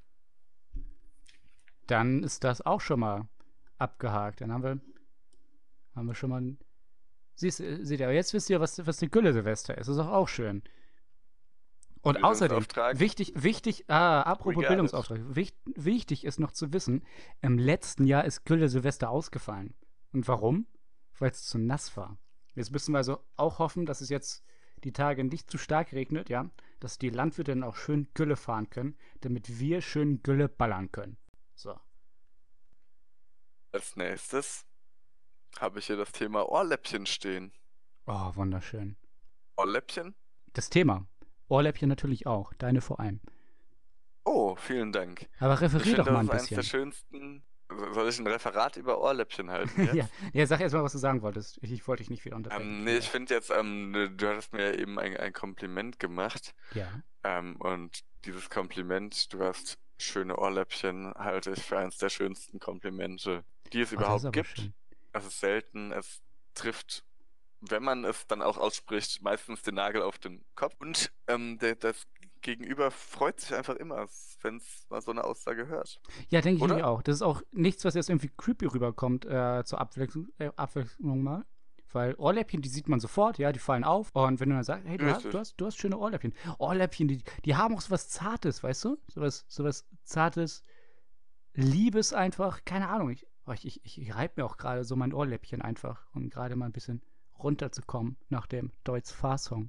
Dann ist das auch schon mal abgehakt. Dann haben wir schon mal. Seht ihr, aber jetzt wisst ihr, was der Gülle-Silvester ist. Das ist auch schön. Und außerdem, Bildungsauftrag. wichtig, apropos We got Bildungsauftrag, wichtig ist noch zu wissen, im letzten Jahr ist Gülle-Silvester ausgefallen. Und warum? Weil es zu nass war. Jetzt müssen wir also auch hoffen, dass es jetzt die Tage nicht zu stark regnet, ja, dass die Landwirte dann auch schön Gülle fahren können, damit wir schön Gülle ballern können. So. Als nächstes habe ich hier das Thema Ohrläppchen stehen. Oh, wunderschön. Ohrläppchen? Das Thema. Ohrläppchen natürlich auch, deine vor allem. Oh, vielen Dank. Aber Ich referier finde, doch mal ein das ist eines der bisschen. schönsten. Soll ich ein Referat über Ohrläppchen halten jetzt? Ja, sag erst mal, was du sagen wolltest. Ich wollte dich nicht wieder unterbrechen. Nee, ich finde jetzt, du hattest mir eben ein Kompliment gemacht. Ja. Und dieses Kompliment, du hast schöne Ohrläppchen, halte ich für eines der schönsten Komplimente, die es Das ist überhaupt aber gibt. schön. Es ist selten, es trifft, wenn man es dann auch ausspricht, meistens den Nagel auf den Kopf. Und das Gegenüber freut sich einfach immer, wenn es mal so eine Aussage hört. Ja, denke ich Oder? nämlich auch. Das ist auch nichts, was jetzt irgendwie creepy rüberkommt zur Abwechslung mal. Weil Ohrläppchen, die sieht man sofort, ja, die fallen auf. Und wenn du dann sagst, hey, du Richtig. hast schöne Ohrläppchen. Ohrläppchen, die haben auch sowas Zartes, weißt du? Sowas Zartes, Liebes einfach, keine Ahnung. Ich reibe mir auch gerade so mein Ohrläppchen einfach, um gerade mal ein bisschen runterzukommen nach dem Deutz-Fahr-Song.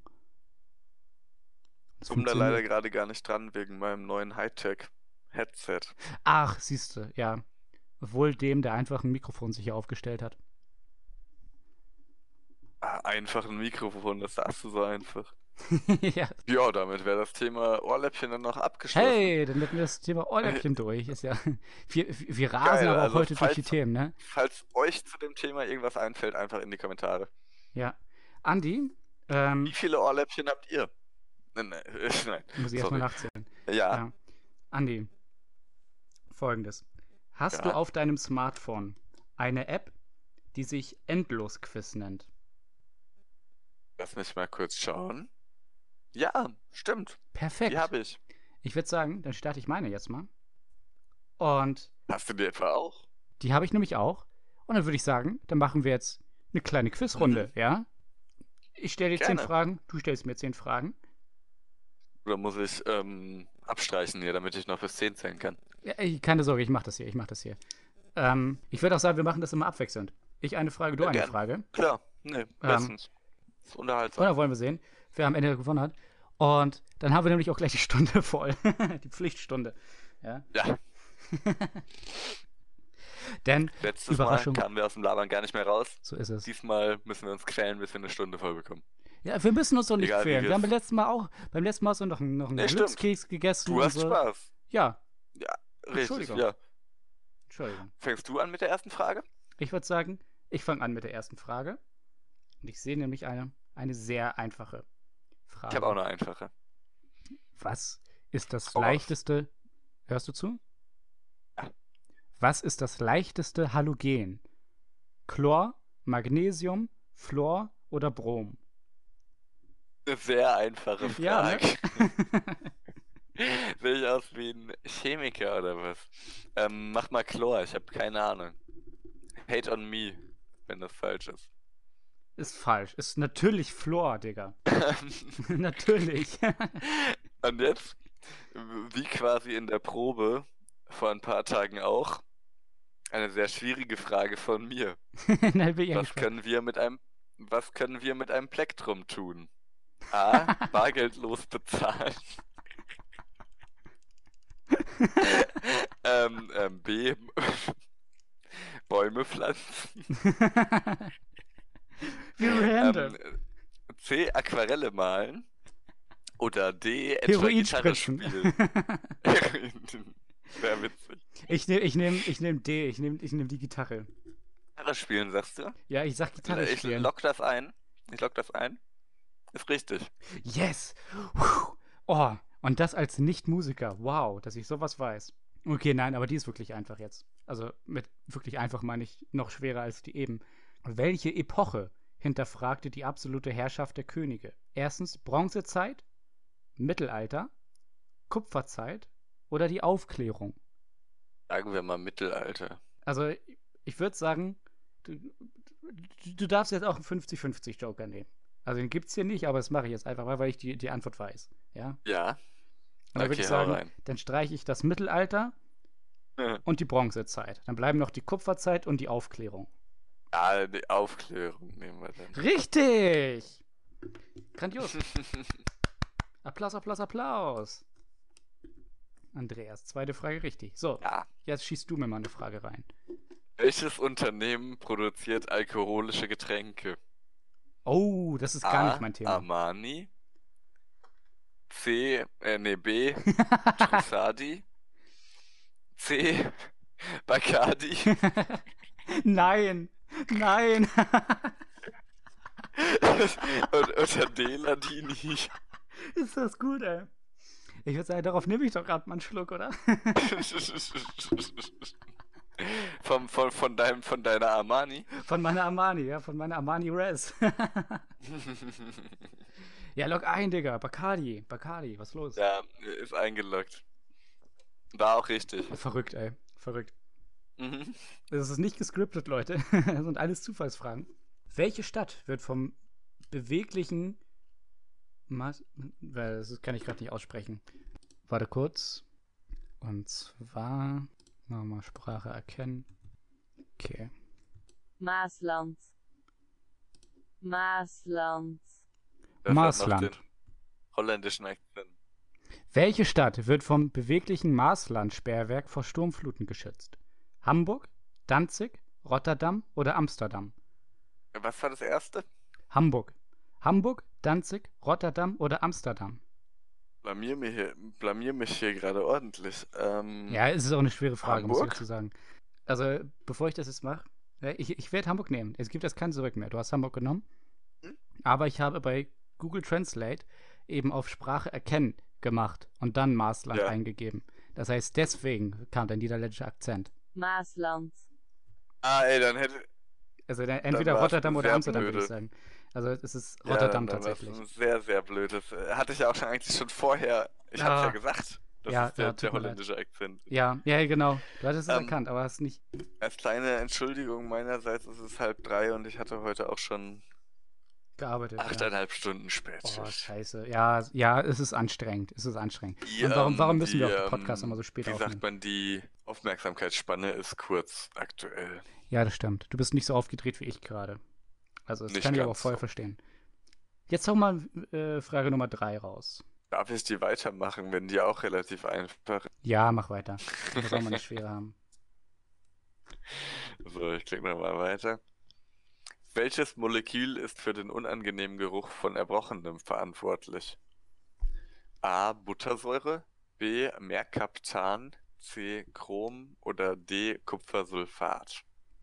Das Ich komme da funktioniert. leider gerade gar nicht dran, wegen meinem neuen Hightech-Headset. Ach, siehste, ja. Wohl dem, der einfach ein Mikrofon sich hier aufgestellt hat. Einfach ein Mikrofon, das sagst du so einfach. Ja. Ja, damit wäre das Thema Ohrläppchen dann noch abgeschlossen. Hey, dann hätten wir das Thema Ohrläppchen durch. Ist ja. Wir rasen Geil, aber auch also heute durch die Themen, ne? Falls euch zu dem Thema irgendwas einfällt, einfach in die Kommentare. Ja. Andi, Wie viele Ohrläppchen habt ihr? Nein, muss ich erstmal sorry. nachzählen. Ja, Andi, folgendes. Hast Ja. du auf deinem Smartphone eine App, die sich Endlosquiz nennt? lass mich mal kurz schauen. Ja, stimmt. Perfekt. Die habe ich. Ich würde sagen, dann starte ich meine jetzt mal. Und Hast du die etwa auch? die habe ich nämlich auch. Und dann würde ich sagen, dann machen wir jetzt eine kleine Quizrunde, ja? Ich stelle dir 10 Gerne. Fragen, du stellst mir 10 Fragen. Oder muss ich abstreichen hier, damit ich noch bis 10 zählen kann? Ja, keine Sorge, ich mache das hier. Ich würde auch sagen, wir machen das immer abwechselnd. Ich eine Frage, du Ja, eine gern. Frage. Klar, nee, bestens. Ist unterhaltsam. Oder wollen wir sehen, wer am Ende gewonnen hat. Und dann haben wir nämlich auch gleich die Stunde voll. Die Pflichtstunde. Ja. Ja, Denn, letztes Überraschung, Mal kamen wir aus dem Labern gar nicht mehr raus. so ist es. Diesmal müssen wir uns quälen, bis wir eine Stunde voll bekommen. Ja, wir müssen uns doch nicht Egal, wie quälen. Wir haben wir's- beim letzten Mal so noch einen Nee, stimmt. Glückskeks gegessen. Du und hast so. Spaß. Ja, Ja, richtig, Entschuldigung. ja. Entschuldigung. Fängst du an mit der ersten Frage? Ich würde sagen, ich fange an mit der ersten Frage. Und ich sehe nämlich eine sehr einfache Frage. Ich habe auch eine einfache. Was ist das Hau raus. leichteste... Hörst du zu? Ja. Was ist das leichteste Halogen? Chlor, Magnesium, Fluor oder Brom? Eine sehr einfache Ja, ne? Frage. Sehe ich aus wie ein Chemiker oder was? Mach mal Chlor, ich habe keine Ahnung. Hate on me, wenn das falsch ist. Ist falsch. Ist natürlich Fluor, Digga. Natürlich. Und jetzt, wie quasi in der Probe vor ein paar Tagen auch, eine sehr schwierige Frage von mir. Nein, bin ich Was können wir mit einem Plektrum tun? A. Bargeldlos bezahlen. B. Bäume pflanzen. Wie random. C. Aquarelle malen. Oder D. Etwa Heroin Gitarre spritzen. spielen. Sehr witzig. Ich nehm D. Ich nehm die Gitarre. Gitarre spielen, sagst du? Ja, ich sag Gitarre Ich spielen. lock das ein. Ist richtig. Yes! Puh. Oh, und das als Nicht-Musiker. Wow, dass ich sowas weiß. Okay, nein, aber die ist wirklich einfach jetzt. Also mit wirklich einfach meine ich noch schwerer als die eben. Welche Epoche hinterfragte die absolute Herrschaft der Könige? Erstens Bronzezeit, Mittelalter, Kupferzeit oder die Aufklärung? Sagen wir mal Mittelalter. Also ich würde sagen, du darfst jetzt auch einen 50-50 Joker nehmen. Also den gibt's hier nicht, aber das mache ich jetzt einfach mal, weil ich die Antwort weiß. Ja? Ja. Und dann würde Okay, ich hau sagen, rein. dann streiche ich das Mittelalter und die Bronzezeit. Dann bleiben noch die Kupferzeit und die Aufklärung. Ja, die Aufklärung nehmen wir dann. Richtig! Grandios. Applaus, Applaus, Applaus. Andreas, zweite Frage richtig. So, Ja. jetzt schießt du mir mal eine Frage rein. Welches Unternehmen produziert alkoholische Getränke? Oh, das ist gar A. nicht mein Thema. Armani. B. Trussardi. C. Bacardi. Nein, nein. Oder D. Ladini. Ist das gut, ey. Ich würde sagen, darauf nehme ich doch gerade mal einen Schluck, oder? Von deiner Armani? Von meiner Armani, ja, von meiner Armani Res. Ja, log ein, Digga. Bacardi, was los? Ja, ist eingeloggt. War auch richtig. Verrückt, ey. Verrückt. Mhm. Das ist nicht gescriptet, Leute. Das sind alles Zufallsfragen. Welche Stadt wird vom beweglichen das kann ich gerade nicht aussprechen. Warte kurz. Und zwar nochmal Sprache erkennen. Okay. Maasland. Maasland. Das hat noch Maasland. den holländischen Akzent. Welche Stadt wird vom beweglichen Maasland-Sperrwerk vor Sturmfluten geschützt? Hamburg, Danzig, Rotterdam oder Amsterdam? Was war das erste? Hamburg. Hamburg, Danzig, Rotterdam oder Amsterdam? Blamier mich hier gerade ordentlich. Ja, es ist auch eine schwere Frage, muss ich Hamburg? dazu sagen. Also, bevor ich das jetzt mache, ich werde Hamburg nehmen. Es gibt jetzt kein Zurück mehr. Du hast Hamburg genommen. Aber ich habe bei Google Translate eben auf Sprache erkennen gemacht und dann Maasland Ja. eingegeben. Das heißt, deswegen kam der niederländische Akzent. Maasland. Ey, dann hätte. Also entweder war's Rotterdam oder sehr Amsterdam, würde ich blöde. sagen. Also es ist Ja, Rotterdam dann war's tatsächlich. ein sehr, sehr blödes. Hatte ich ja auch schon eigentlich schon vorher. Ich hab's ja Ah. gesagt. Das Ja, ist der tut mir leid. holländische Akzent. Ja, genau. Du hattest es Ähm, erkannt, aber hast nicht Als kleine Entschuldigung meinerseits ist es 2:30 und ich hatte heute auch schon gearbeitet. Ja. 8,5 Stunden spät. Oh, scheiße. Ja, es ist anstrengend. Es ist anstrengend. Die, Und warum müssen wir die, auch den Podcast immer so spät Wie sagt aufnehmen? man, die Aufmerksamkeitsspanne ist kurz aktuell. Ja, das stimmt. Du bist nicht so aufgedreht wie ich gerade. Also das Nicht kann ich aber auch ganz voll so. verstehen. Jetzt hau mal Frage Nummer 3 raus. Darf ich die weitermachen, wenn die auch relativ einfach ist? Ja, mach weiter. Das soll man nicht schwerer haben. So, ich klicke nochmal weiter. Welches Molekül ist für den unangenehmen Geruch von Erbrochenem verantwortlich? A. Buttersäure, B. Mercaptan, C. Chrom oder D. Kupfersulfat?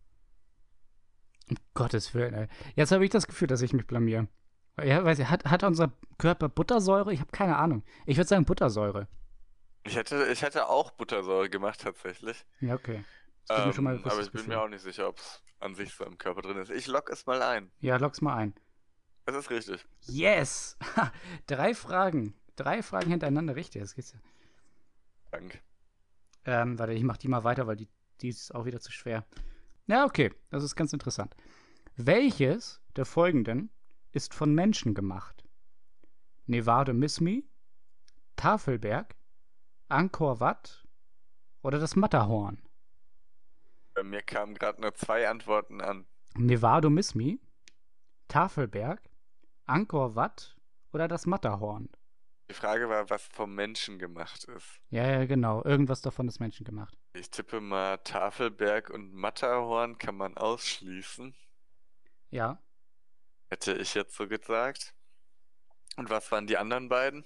Um Gottes Willen, ey. Jetzt habe ich das Gefühl, dass ich mich blamier. Ja, weiß ich, hat unser Körper Buttersäure? Ich habe keine Ahnung. Ich würde sagen Buttersäure. Ich hätte auch Buttersäure gemacht, tatsächlich. Ja, okay. Das gibt mir schon mal ein Aber besseres ich bin Gefühl. mir auch nicht sicher, ob es an sich so im Körper drin ist. Ich logge es mal ein. Ja, log's mal ein. Es ist richtig. Yes! Ha, 3 Fragen. 3 Fragen hintereinander richtig. Das geht's ja. Danke. Warte, ich mach die mal weiter, weil die ist auch wieder zu schwer. Ja, okay. Das ist ganz interessant. Welches der folgenden ist von Menschen gemacht? Nevada Mismi, Tafelberg, Angkor Wat oder das Matterhorn? Bei mir kamen gerade nur 2 Antworten an. Nevada Mismi, Tafelberg, Angkor Wat oder das Matterhorn? Die Frage war, was vom Menschen gemacht ist. Ja, genau. Irgendwas davon ist menschengemacht. Ich tippe mal Tafelberg und Matterhorn kann man ausschließen. Ja. Hätte ich jetzt so gesagt. Und was waren die anderen beiden?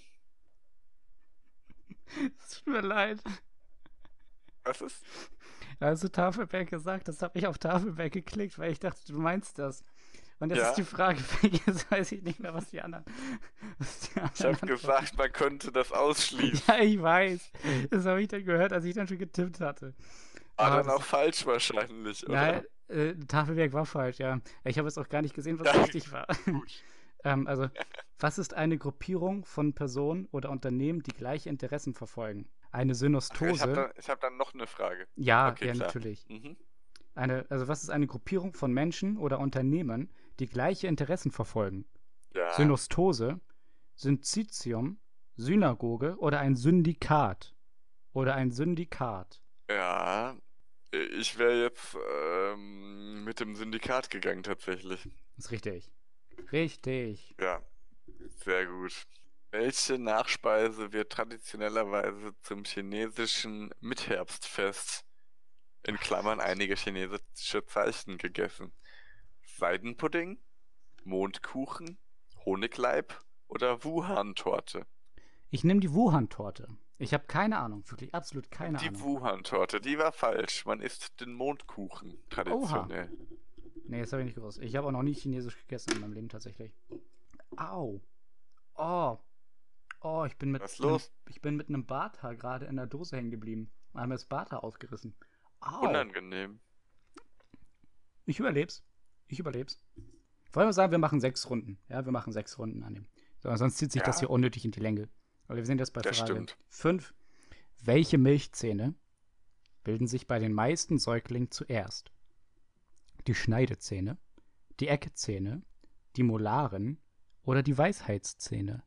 Es tut mir leid. Was ist? Als du Tafelberg gesagt hast, habe ich auf Tafelberg geklickt, weil ich dachte, du meinst das. Und jetzt Ja. ist die Frage, jetzt weiß ich nicht mehr, was die anderen. Ich habe gesagt, man könnte das ausschließen. Ja, ich weiß. Das habe ich dann gehört, als ich dann schon getippt hatte. War Aber dann das auch falsch wahrscheinlich, oder? Nein, Tafelberg war falsch, ja. Ich habe jetzt auch gar nicht gesehen, was Ja, richtig war. Also, was ist eine Gruppierung von Personen oder Unternehmen, die gleiche Interessen verfolgen? Eine Ach, Synostose. ich hab dann noch eine Frage. Ja, Okay, ja, klar. natürlich. Mhm. Also, was ist eine Gruppierung von Menschen oder Unternehmen, die gleiche Interessen verfolgen? Ja, Synostose, Synzitium, Synagoge oder ein Syndikat? Oder ein Syndikat. ja. Ich wäre jetzt mit dem Syndikat gegangen, tatsächlich. Ist richtig. Richtig. Ja, sehr gut. Welche Nachspeise wird traditionellerweise zum chinesischen Mitherbstfest in Klammern einige chinesische Zeichen gegessen? Seidenpudding, Mondkuchen, Honigleib oder Wuhan-Torte? Ich nehme die Wuhan-Torte. Ich habe keine Ahnung, wirklich absolut keine Die Ahnung. Wuhan-Torte, die war falsch. Man isst den Mondkuchen traditionell. Nee, das habe ich nicht gewusst. Ich habe auch noch nie Chinesisch gegessen in meinem Leben tatsächlich. Au. Oh. Oh, ich bin mit Was ist los? Ich bin mit einem Barthaar gerade in der Dose hängen geblieben. Und habe mir das Barthaar ausgerissen. Au. Unangenehm. Ich überleb's. Wollen wir sagen, wir machen 6 Runden. Ja, wir machen 6 Runden an dem. So, sonst zieht sich das Ja. hier unnötig in die Länge. Weil wir sind jetzt bei Das Frage stimmt. 5. Welche Milchzähne bilden sich bei den meisten Säuglingen zuerst? Die Schneidezähne, die Eckzähne, die Molaren oder die Weisheitszähne?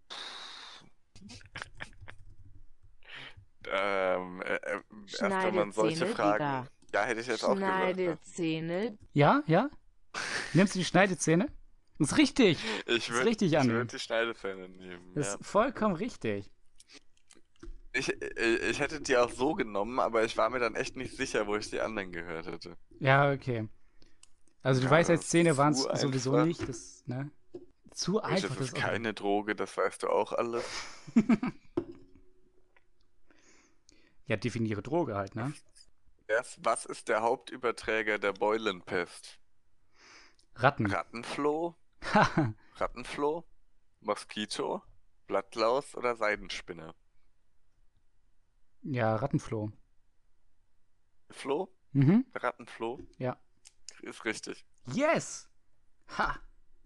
Erst wenn man solche Schneidezähne, Fragen. Digga. Ja, hätte ich jetzt auch gesagt. Ja. Schneidezähne. Ja, ja? Nimmst du die Schneidezähne? Das ist richtig. Ich ist richtig, ich Anne. würd die Schneidezähne nehmen. Das Ja. ist vollkommen richtig. Ich hätte die auch so genommen, aber ich war mir dann echt nicht sicher, wo ich die anderen gehört hätte. Ja, okay. Also die Ja, Weisheitszähne waren es zu sowieso einfach. nicht. Das, ne? Zu einfach. Das ist auch- keine Droge, das weißt du auch alles. Ja, definiere Droge halt, ne? Was ist der Hauptüberträger der Beulenpest? Ratten. Rattenfloh, Moskito, Blattlaus oder Seidenspinne? Ja, Rattenfloh. Floh? Mhm. Rattenfloh? Ja. Ist richtig. Yes! Ha!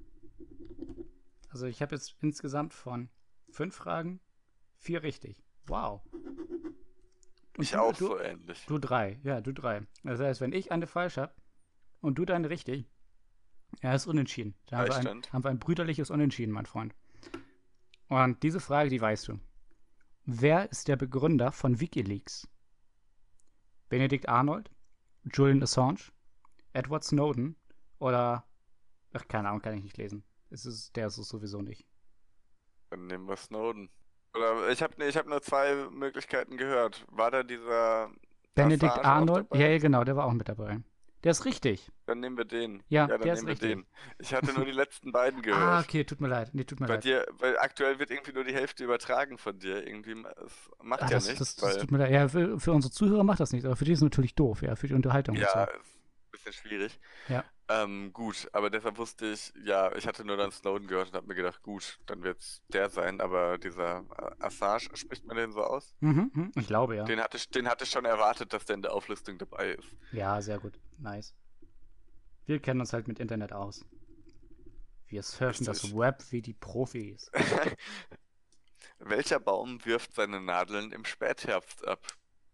Also ich habe jetzt insgesamt von 5 Fragen 4 richtig. Wow. Und Ich auch so ähnlich. Du 3. Ja, du 3. Das heißt, wenn ich eine falsch habe und du deine richtig, ja, ist unentschieden. Da Gleichstand. haben wir ein brüderliches Unentschieden, mein Freund. Und diese Frage, die weißt du. Wer ist der Begründer von WikiLeaks? Benedict Arnold, Julian Assange, Edward Snowden oder... Ach, keine Ahnung, kann ich nicht lesen. Der ist es sowieso nicht. Dann nehmen wir Snowden. Oder ich hab nur 2 Möglichkeiten gehört. War da dieser Benedict Assange auch Arnold? dabei? Ja, genau, der war auch mit dabei. Der ist richtig. Dann nehmen wir den. Ja, dann der ist nehmen wir richtig. den. Ich hatte nur die letzten beiden gehört. Ah, okay, tut mir leid. Nee, tut mir Bei leid. dir, weil aktuell wird irgendwie nur die Hälfte übertragen von dir. Irgendwie, es macht ja das nichts. tut mir leid. Ja, für unsere Zuhörer macht das nichts, aber für die ist es natürlich doof, ja, für die Unterhaltung und Ja, so. ist ein bisschen schwierig. Ja. Gut, aber deshalb wusste ich, ja, ich hatte nur dann Snowden gehört und habe mir gedacht, gut, dann wird's der sein, aber dieser Assange, spricht man den so aus? Ich glaube, ja. Den hatte ich schon erwartet, dass der in der Auflistung dabei ist. Ja, sehr gut. Nice. Wir kennen uns halt mit Internet aus. Wir surfen das Richtig. Web wie die Profis. Welcher Baum wirft seine Nadeln im Spätherbst ab?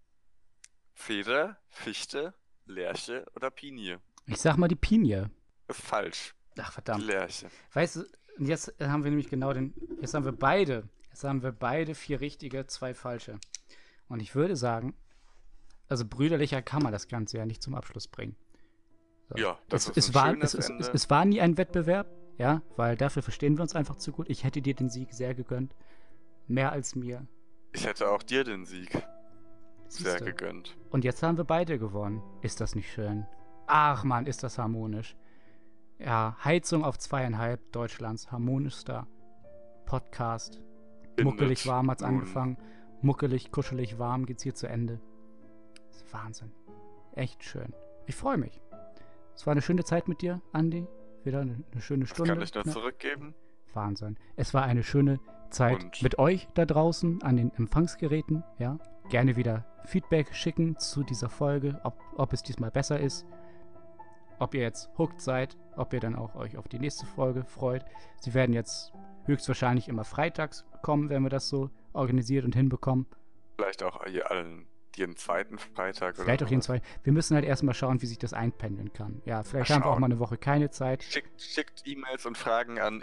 Zeder, Fichte, Lärche oder Pinie? Ich sag mal die Pinie. Ist falsch. Ach, Die verdammt. Lärche. Weißt du, jetzt haben wir nämlich genau jetzt haben wir beide 4 richtige, 2 falsche. Und ich würde sagen, also brüderlicher kann man das Ganze ja nicht zum Abschluss bringen. So. Ja, das ist es ein war, schönes es, Ende. es war nie ein Wettbewerb, ja, weil dafür verstehen wir uns einfach zu gut. Ich hätte dir den Sieg sehr gegönnt. Mehr als mir. Ich hätte auch dir den Sieg sehr Siehste. gegönnt. Und jetzt haben wir beide gewonnen. Ist das nicht schön? Ach man, ist das harmonisch. Ja, Heizung auf 2,5, Deutschlands harmonischster Podcast. Muckelig warm hat's nun. angefangen. Muckelig, kuschelig warm geht's hier zu Ende. Das ist Wahnsinn. Echt schön. Ich freue mich. Es war eine schöne Zeit mit dir, Andi. Wieder eine schöne Das Stunde. kann ich nur zurückgeben. Wahnsinn. Es war eine schöne Zeit Und- mit euch da draußen an den Empfangsgeräten. Ja, gerne wieder Feedback schicken zu dieser Folge, ob es diesmal besser ist, ob ihr jetzt hooked seid, ob ihr dann auch euch auf die nächste Folge freut. Sie werden jetzt höchstwahrscheinlich immer freitags kommen, wenn wir das so organisiert und hinbekommen. Vielleicht auch jeden zweiten Freitag Vielleicht oder auch jeden sowas. zweiten. Wir müssen halt erstmal schauen, wie sich das einpendeln kann. Ja, vielleicht Mal haben wir auch schauen. mal eine Woche keine Zeit. Schickt E-Mails und Fragen an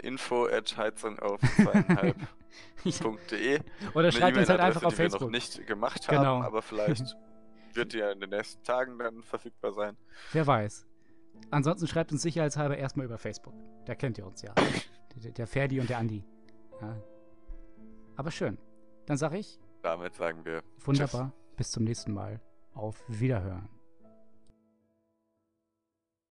info@heizungauf2,5.de. Oder schreibt uns halt einfach auf die wir noch Facebook. nicht gemacht Genau. haben, aber vielleicht wird die ja in den nächsten Tagen dann verfügbar sein. Wer weiß. Ansonsten schreibt uns sicherheitshalber erstmal über Facebook. Da kennt ihr uns ja. Der Ferdi und der Andi. Ja. Aber schön. Dann sage ich, Damit sagen wir wunderbar. Bis zum nächsten Mal. Auf Wiederhören.